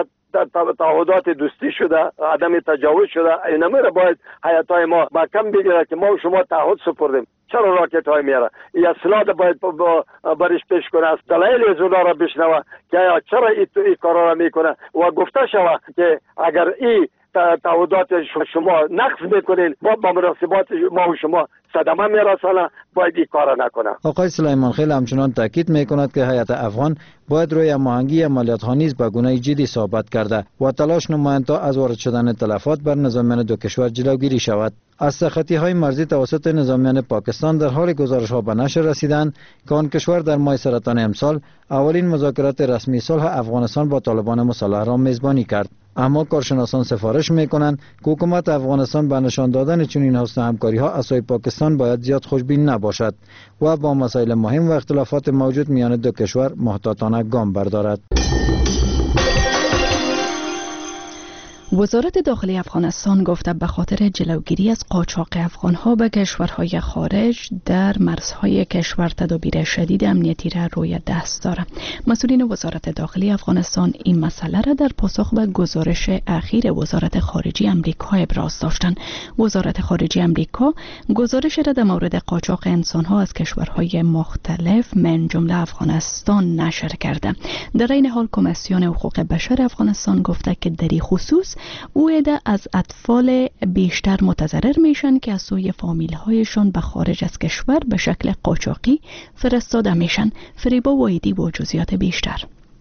تعهدات دوستی شده، عدم تجاوز شده، اینم را باید هیئت‌های ما با کم بگیره که ما و شما تعهد سپردیم. چرا راکت های میاره؟ یا اصلاح باید برش پیش کنه، از دلایل از اونا را بشنوه که چرا این کارا را میکنه و گفته شوه که اگر این تعهدات شما نقض میکنین با با مناسبات ما و شما صدمه میرسانه، باید این کارا نکنه. آقای سلیمان خیل همچنان تاکید میکند که هیئت افغان باید روی هماهنگی عملیات ها نیز به گونه جدی صحبت کرده و تلاش نماید تا از وارد شدن تلفات بر نظامیان دو کشور جلوگیری شود. از سختی های مرزی توسط نظامیان پاکستان در حال گزارش ها به نشر رسیدند که آن کشور در ماه سرطان امسال اولین مذاکرات رسمی صلح افغانستان با طالبان مسلح را میزبانی کرد. اما کارشناسان سفارش میکنند که حکومت افغانستان به نشان دادن چنین حسن همکاری ها از سوی پاکستان باید زیاد خوشبین نباشد و با مسائل مهم و اختلافات موجود میان دو کشور محتاطانه گام بردارد. وزارت داخلی افغانستان گفته به خاطر جلوگیری از قاچاق افغانها به کشورهای خارج در مرزهای کشور تدابیر شدید امنیتی را روی دست دارد. مسئولین وزارت داخلی افغانستان این مسئله را در پاسخ به گزارش اخیر وزارت خارجه آمریکا ابراز داشتند. وزارت خارجه آمریکا گزارش را در مورد قاچاق انسانها از کشورهای مختلف من جمله افغانستان نشر کرده. در این حال کمیسیون حقوق بشر افغانستان گفته که در این خصوص او عده از اطفال بیشتر متضرر میشن که از سوی فامیل‌هایشان به خارج از کشور به شکل قاچاقی فرستاده میشن. فریبا وایدی با جزئیات بیشتر.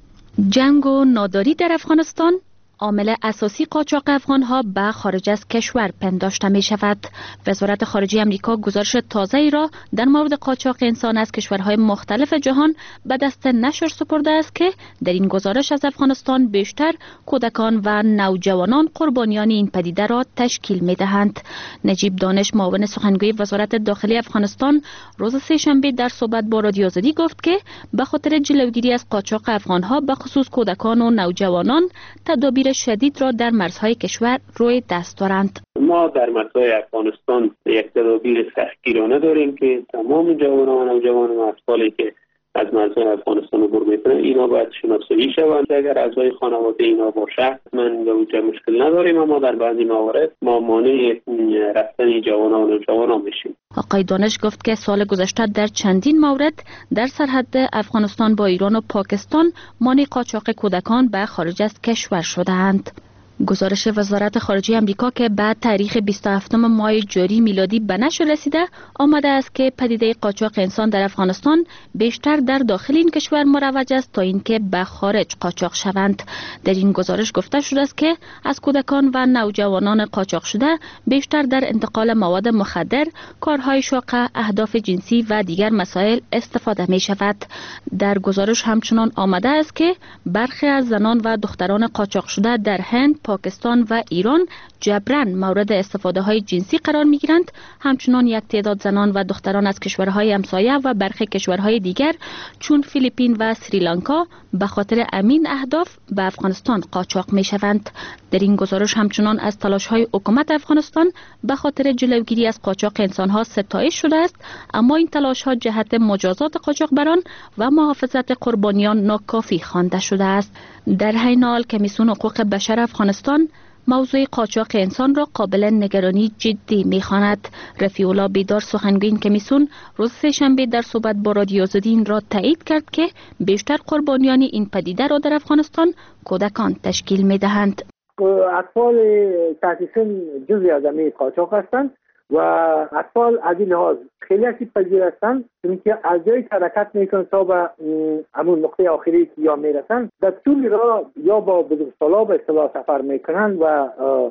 جنگ و ناداری در افغانستان عامل اساسی قاچاق افغانها به خارج از کشور پنداشته می شود. وزارت خارجه آمریکا گزارش تازه‌ای را در مورد قاچاق انسان از کشورهای مختلف جهان به دست نشر سپرده است که در این گزارش از افغانستان بیشتر کودکان و نوجوانان قربانیان این پدیده را تشکیل می دهند. نجیب دانش معاون سخنگوی وزارت داخلی افغانستان روز سه‌شنبه در صحبت با رادیو آزادی گفت که به خاطر جلوگیری از قاچاق افغانها به خصوص کودکان و نوجوانان تدابیر شدید را در مرزهای کشور روی دست دارند. ما در مرزهای افغانستان یک تدابیر سختگیرانه داریم که تمام جوانان و نوجوان و اطفالی که از مرزهای افغانستان عبور میکنند اینا باید شناسایی شوند. اگر اعضای خانواده اینا باشه من به وجه مشکل نداریم، اما در بعضی موارد ما مانع رفتن جوانان و نوجوانان میشیم. آقای دانش گفت که سال گذشته در چندین مورد در سرحد افغانستان با ایران و پاکستان مانع قاچاق کودکان به خارج از کشور شده‌اند. گزارش وزارت خارجه آمریکا که بعد تاریخ بیست و هفتم ماه جاری میلادی به نشر رسیده آمده است که پدیده قاچاق انسان در افغانستان بیشتر در داخل این کشور مروج است تا اینکه به خارج قاچاق شوند. در این گزارش گفته شده است که از کودکان و نوجوانان قاچاق شده بیشتر در انتقال مواد مخدر، کارهای شاق، اهداف جنسی و دیگر مسائل استفاده می شود. در گزارش همچنان آمده است که برخی از زنان و دختران قاچاق شده در هند، پاکستان و ایران جبران مورد استفاده های جنسی قرار می گیرند. همچنان یک تعداد زنان و دختران از کشورهای همسایه و برخی کشورهای دیگر چون فیلیپین و سریلانکا به خاطر امین اهداف به افغانستان قاچاق می شوند. در این گزارش همچنان از تلاش های حکومت افغانستان به خاطر جلوگیری از قاچاق انسان ها ستایش شده است، اما این تلاش ها جهت مجازات قاچاقبران و محافظت قربانیان ناکافی خوانده شده است. در حین حال کمیسیون حقوق بشر افغانستان موضوع قاچاق انسان را قابل نگرانی جدی می‌خواند. رفیع الله بیدار سخنگوی این کمیسیون روز سه‌شنبه در صحبت با رادیو آزادی این را تایید کرد که بیشتر قربانیان این پدیده را در افغانستان کودکان تشکیل می‌دهند. اطفال تحت سن جزئی از همین قاچاق هستند و اطفال از این لحاظ خیلی آسیب پذیر هستند، چون که از جایی حرکت میکنند تا به همون نقطه آخری که یا میرسند در طول راه یا با بزرگسالا به اصطلاح سفر میکنند و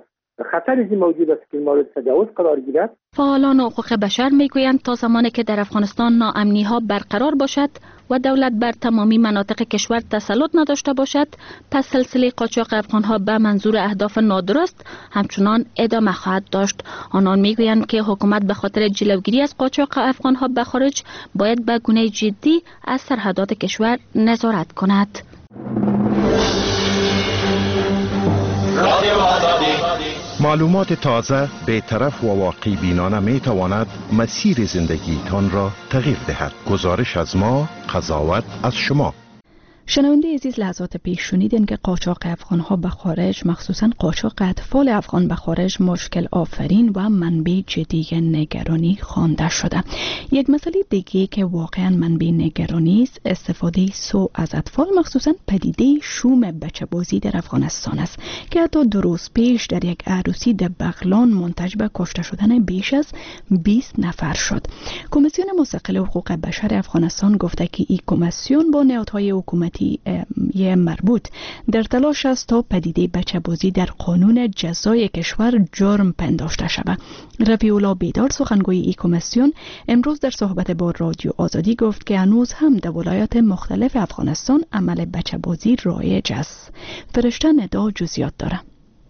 خطر این موجود است که مورد تجاوز قرار گیرد. فعالان حقوق بشر میگویند تا زمانی که در افغانستان ناامنی ها برقرار باشد و دولت بر تمامی مناطق کشور تسلط نداشته باشد، پس سلسله قاچاق افغان ها به منظور اهداف نادرست همچنان ادامه خواهد داشت. آنان میگویند که حکومت به خاطر جلوگیری از قاچاق افغان ها به خارج باید به گونه جدی از سرحدات کشور نظارت کند. معلومات تازه، بی‌طرف و واقع بینانه می تواند مسیر زندگی تان را تغییر دهد. گزارش از ما، قضاوت از شما. شنونده عزیز، لحظات پیش شنیدین که قاچاق افغان‌ها به خارج، مخصوصاً قاچاق اطفال افغان به خارج، مشکل آفرین و منبع جدی نگرانی خوانده شده. یک مسئله دیگه که واقعاً منبع نگرانی است، استفاده سو از اطفال، مخصوصاً پدیده شوم بچه‌بازی در افغانستان است که حتی دو روز پیش در یک عروسی در بغلان منتج به کشته شدن بیش از بیست نفر شد. کمیسیون مستقل حقوق بشر افغانستان گفته که این کمیسیون با نهادهای حکومتی یه مربوط در تلاش است تا پدیده بچه‌بازی در قانون جزای کشور جرم پنداشته شود. رفیع الله بیدار سخنگوی این کمیسیون امروز در صحبت با رادیو آزادی گفت که هنوز هم در ولایات مختلف افغانستان عمل بچه‌بازی رایج است. فرشته ندا جزئیات داره.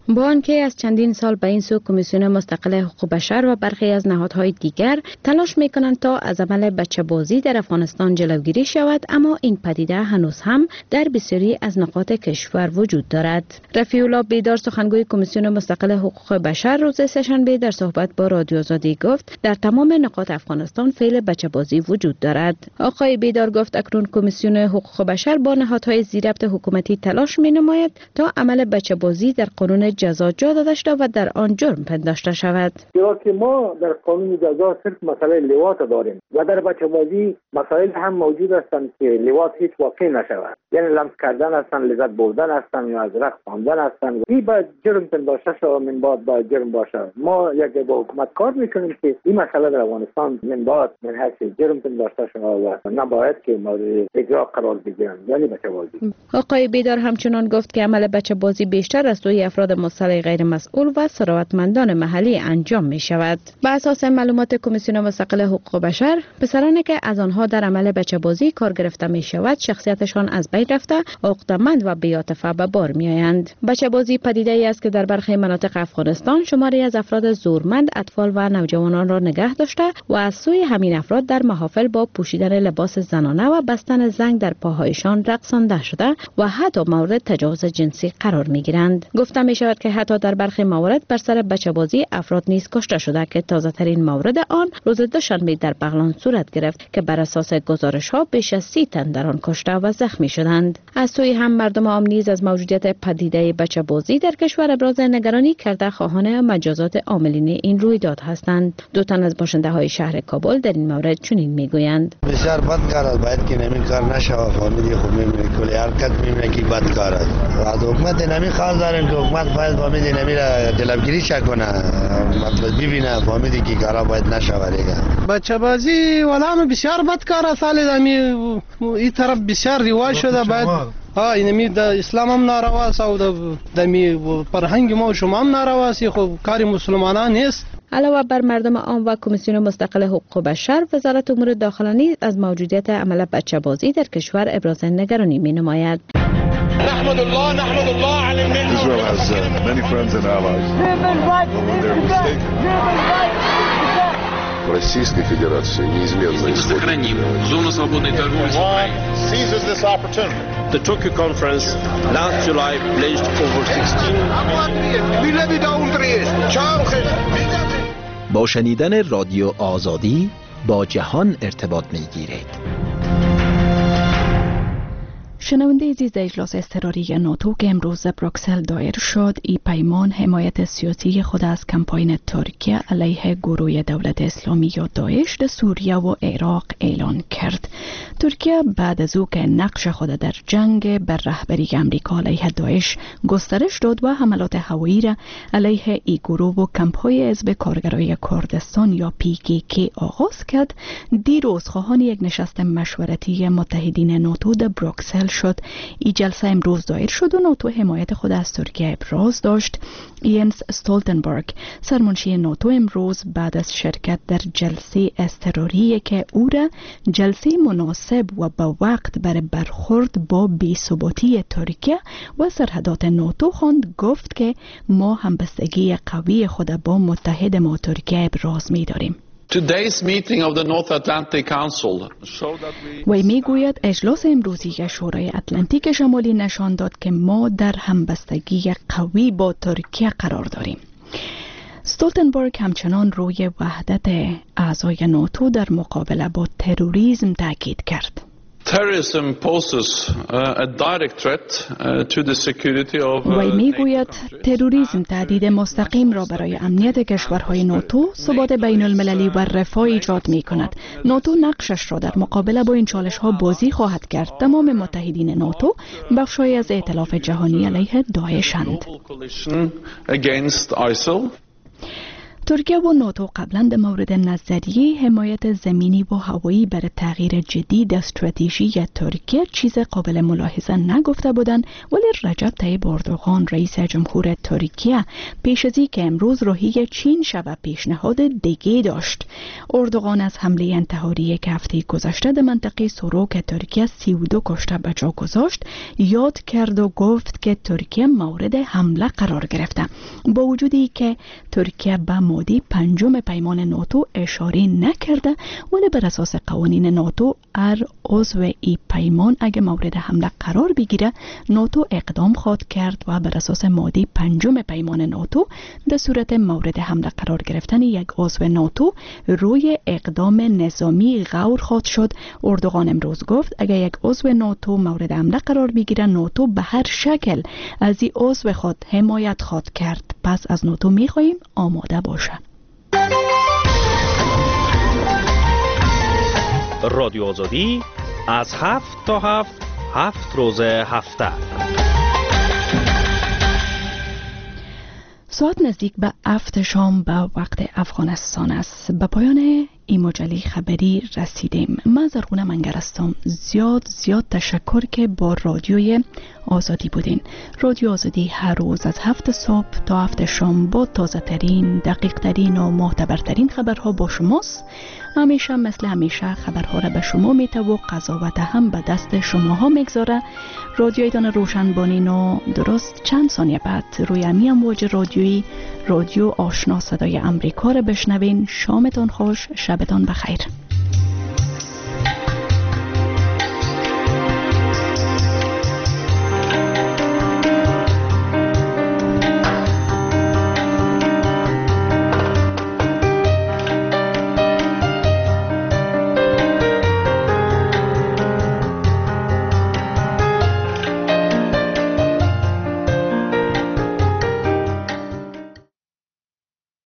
با آنکه از چندین سال به این سو کمیسیون مستقل حقوق بشر و برخی از نهادهای دیگر تلاش میکنند تا از عمل بچه‌بازی در افغانستان جلوگیری شود، اما این پدیده هنوز هم در بسیاری از نقاط کشور وجود دارد. رفیع الله بیدار، سخنگوی کمیسیون مستقل حقوق بشر، روز سه‌شنبه در صحبت با رادیو آزادی گفت در تمام نقاط افغانستان فعل بچه‌بازی وجود دارد. آقای بیدار گفت اکنون کمیسیون حقوق بشر با نهادهای زیربط حکومتی تلاش می‌نماید تا عمل بچه‌بازی در قانون جزا جا داده شده و در آن جرم پنداشته شود. چرا که ما در قانون جزا صرف مسئله لواط داریم و در بچه‌بازی مسائل هم موجود هستند که لواط هیچ واقع نشود، یعنی لمس کردن هستند، لذت بردن هستند یا از رقص خواندن هستند. این باید جرم پنداشته شود، من بعد باید جرم باشد. ما یک با حکومت کار میکنیم که این مسئله در افغانستان من بعد من حیث جرم پنداشته شود و نباید که مورد اجرا قرار بگیرند، یعنی بچه‌بازی. آقای بیدار همچنان گفت که عمل بچه‌بازی بیشتر از سوی افراد مصلح غیر مسئول و ثروتمندان محلی انجام می شود. بر اساس معلومات کمیسیون مستقل حقوق بشر، پسرانی که از آنها در عمل بچه‌بازی کار گرفته می شود شخصیتشان از بین رفته، عقده‌مند و بی‌عاطفه به بار می آیند. بچه‌بازی پدیده‌ای است که در برخی مناطق افغانستان شماری از افراد زورمند اطفال و نوجوانان را نگه داشته و از سوی همین افراد در محافل با پوشیدن لباس زنانه و بستن زنگ در پاهایشان رقصانده شده و حتی مورد تجاوز جنسی قرار می گیرند. گفته می شود که حتی در برخی موارد بر سر بچه‌بازی افراد نیز کشته شده که تازه ترین مورد آن روز دوشنبه در بغلان صورت گرفت که بر اساس گزارش ها بیش از سی تن در آن کشته و زخمی شدند. از سوی هم مردم عام نیز از موجودیت پدیده بچه‌بازی در کشور ابراز نگرانی کرده خواهان مجازات عاملین این رویداد هستند. دو تن از باشنده های شهر کابل در این مورد چنین میگویند: بسیار بد کار است، باید که نمی کار نشود. فامیلی خوب میبینه کلی حرکت میبینه که بد کار است. از حکومت نمی خواهد داریم که حکومت باید فامیلی نمی را جلوگیری کنه، مطلب ببینه فامیلی که کارا باید نشود. بچه بازی ولام بسیار بد کار است. سال دمی این طرف بسیار رواج شده، باید ها اینمی د اسلام هم ناروا است او د دمی فرهنگ ما شما هم ناروا است. خب کار مسلمانان نیست. علاوه بر مردم عام و کمیسیون مستقل حقوق بشر، وزارت امور داخله نیز از موجودیت عمل بچه‌بازی در کشور ابراز نگرانی می‌نماید. نحمد الله نحمد الله علی الملت. Israel has uh, many friends and allies. Российской Федерации неизменно исходит. Сохраним зону свободной торговли с Украиной. Seizes this opportunity. The Tokyo conference last July pledged over sixteen. با شنیدن رادیو آزادی با جهان ارتباط می‌گیرید. شنونده عزیز، اجلاس اضطراری ناتو که امروز بروکسل دایر شد، این پیمان حمایت سیاسی خود از کمپاین ترکیه علیه گروه دولت اسلامی یا داعش در سوریه و عراق اعلان کرد. ترکیه بعد از او که نقش خود در جنگ بر رهبری امریکا علیه داعش گسترش داد و حملات هوایی را علیه این گروه و کمپ‌های حزب کارگرای کردستان یا پی کی کی آغاز کرد، دیروز خواهان یک نشست مشورتی متحدین ناتو در بروکسل شد. این جلسه امروز دایر شد و ناتو حمایت خود از ترکیه ابراز داشت. ینس استولتنبرگ، سرمنشی ناتو، امروز بعد از شرکت در جلسه اضطراری که او را جلسه مناسب و با وقت برای برخورد با بی‌ثباتی ترکیه و سرحدات ناتو خواند، گفت که ما همبستگی قوی خود با متحد ما ترکیه ابراز می داریم. Today's meeting of the North Atlantic Council showed that we... وی میگوید اجلاس امروزی شورای اتلانتیک شمالی نشان داد که ما در همبستگی قوی با ترکیه قرار داریم. استولتنبرگ همچنان روی وحدت اعضای ناتو در مقابله با تروریسم تاکید کرد. Terrorism poses a direct threat to the security of وی میگوید تروریسم تهدید مستقیم را برای امنیت کشورهای ناتو، ثبات بین المللی و رفاه ایجاد می کند. ناتو نقشش را در مقابله با این چالش ها بازی خواهد کرد. تمام متحدین ناتو بخشی از ائتلاف جهانی علیه داعش‌اند. ترکیه و ناتو قبلا در مورد نظریه حمایت زمینی و هوایی بر تغییر جدید استراتژی ترکیه چیز قابل ملاحظه نگفته بودند، ولی رجب طیب اردوغان رئیس جمهور ترکیه پیش از اینکه امروز روحیه چین شود پیشنهاد دیگه داشت. اردوغان از حمله انتحاری که هفته گذشته در منطقه سروک ترکیه سی و دو کشته به جا گذاشت یاد کرد و گفت که ترکیه مورد حمله قرار گرفته. با وجودی که ترکیه به ماده پنجم پیمان ناتو اشاره نکرده، ولی بر اساس قوانین ناتو هر عضو ای پیمان اگه مورد حمله قرار بگیره ناتو اقدام خواهد کرد و بر اساس ماده پنجم پیمان ناتو در صورت مورد حمله قرار گرفتن یک عضو ناتو روی اقدام نظامی غور خواهد شد. اردوغان امروز گفت اگر یک عضو ناتو مورد حمله قرار بگیره ناتو به هر شکل از این عضو خود حمایت خواهد کرد. پس از ناتو میخواهیم آماده باشه. رادیو آزادی از هفت تا هفت هفت روز هفته. ساعت نزدیک به هفت شام به وقت افغانستان است. به پایان این مجله خبری رسیدیم. من زرغونه منگرستم. زیاد زیاد تشکر که با رادیوی آزادی بودین. رادیو آزادی هر روز از هفت صبح تا هفت شام با تازه ترین، دقیق ترین و معتبرترین خبرها با شماست. همیشه مثل همیشه خبرها را به شما میته و قضاوت هم به دست شماها میگذاره. رادیویتان روشن بانین و درست چند ثانیه بعد روی امی امواج رادیویی رادیو آشنا صدای امریکا را بشنوین. شامتان خوش، شبتان بخیر.